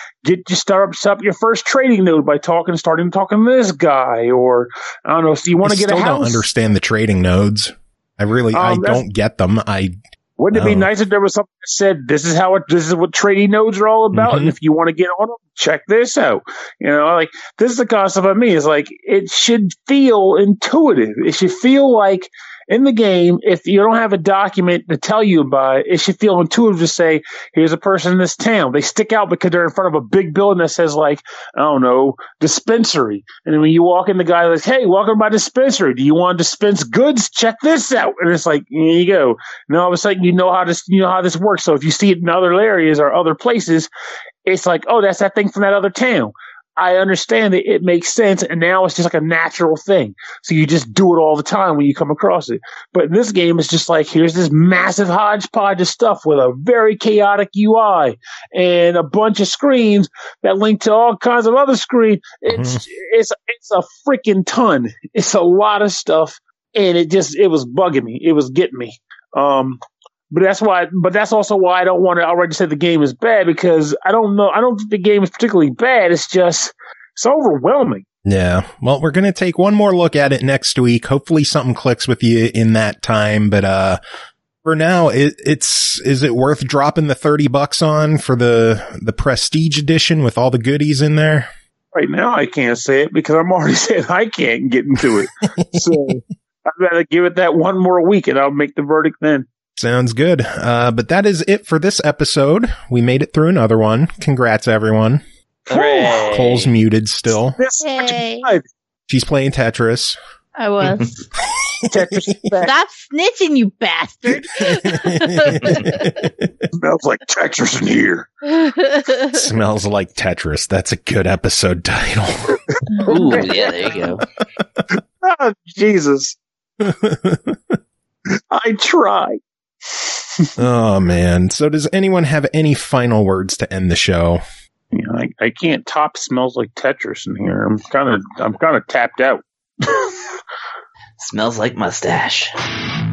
S5: start up your first trading node by starting talking to this guy, or I don't know. So you want to get a house. I still don't
S2: understand the trading nodes. I don't get them.
S5: Wouldn't it be nice if there was something that said, this is what trading nodes are all about, and if you want to get on them, check this out. This is the concept of me. Is it should feel intuitive. It should feel like in the game, if you don't have a document to tell you about it, it should feel intuitive to say, here's a person in this town. They stick out because they're in front of a big building that says I don't know, dispensary. And then when you walk in, the guy is hey, welcome to my dispensary. Do you want to dispense goods? Check this out. And it's here you go. And all of a sudden, you know how this works. So if you see it in other areas or other places, it's oh, that's that thing from that other town. I understand that it makes sense, and now it's just a natural thing. So you just do it all the time when you come across it. But in this game, it's just here's this massive hodgepodge of stuff with a very chaotic UI and a bunch of screens that link to all kinds of other screens. It's a freaking ton. It's a lot of stuff, and it was bugging me. It was getting me. But that's also why I don't want to already say the game is bad, because I don't know. I don't think the game is particularly bad. It's overwhelming.
S2: Yeah. Well, we're going to take one more look at it next week. Hopefully something clicks with you in that time. But, for now, is it worth dropping the $30 on for the Prestige edition with all the goodies in there?
S5: Right now, I can't say it because I'm already saying I can't get into it. So I'd rather give it that one more week and I'll make the verdict then.
S2: Sounds good. But that is it for this episode. We made it through another one. Congrats, everyone.
S6: Hooray.
S2: Cole's muted still.
S3: Yay.
S2: She's playing Tetris.
S3: I was.
S5: Tetris effect.
S3: Stop snitching, you bastard.
S5: Smells like Tetris in here.
S2: Smells like Tetris. That's a good episode title.
S6: Ooh, yeah, there you go.
S5: Oh, Jesus. I tried.
S2: Oh, man. So does anyone have any final words to end the show?
S5: You know, I can't top smells like Tetris in here. I'm kind of tapped out.
S6: Smells like mustache.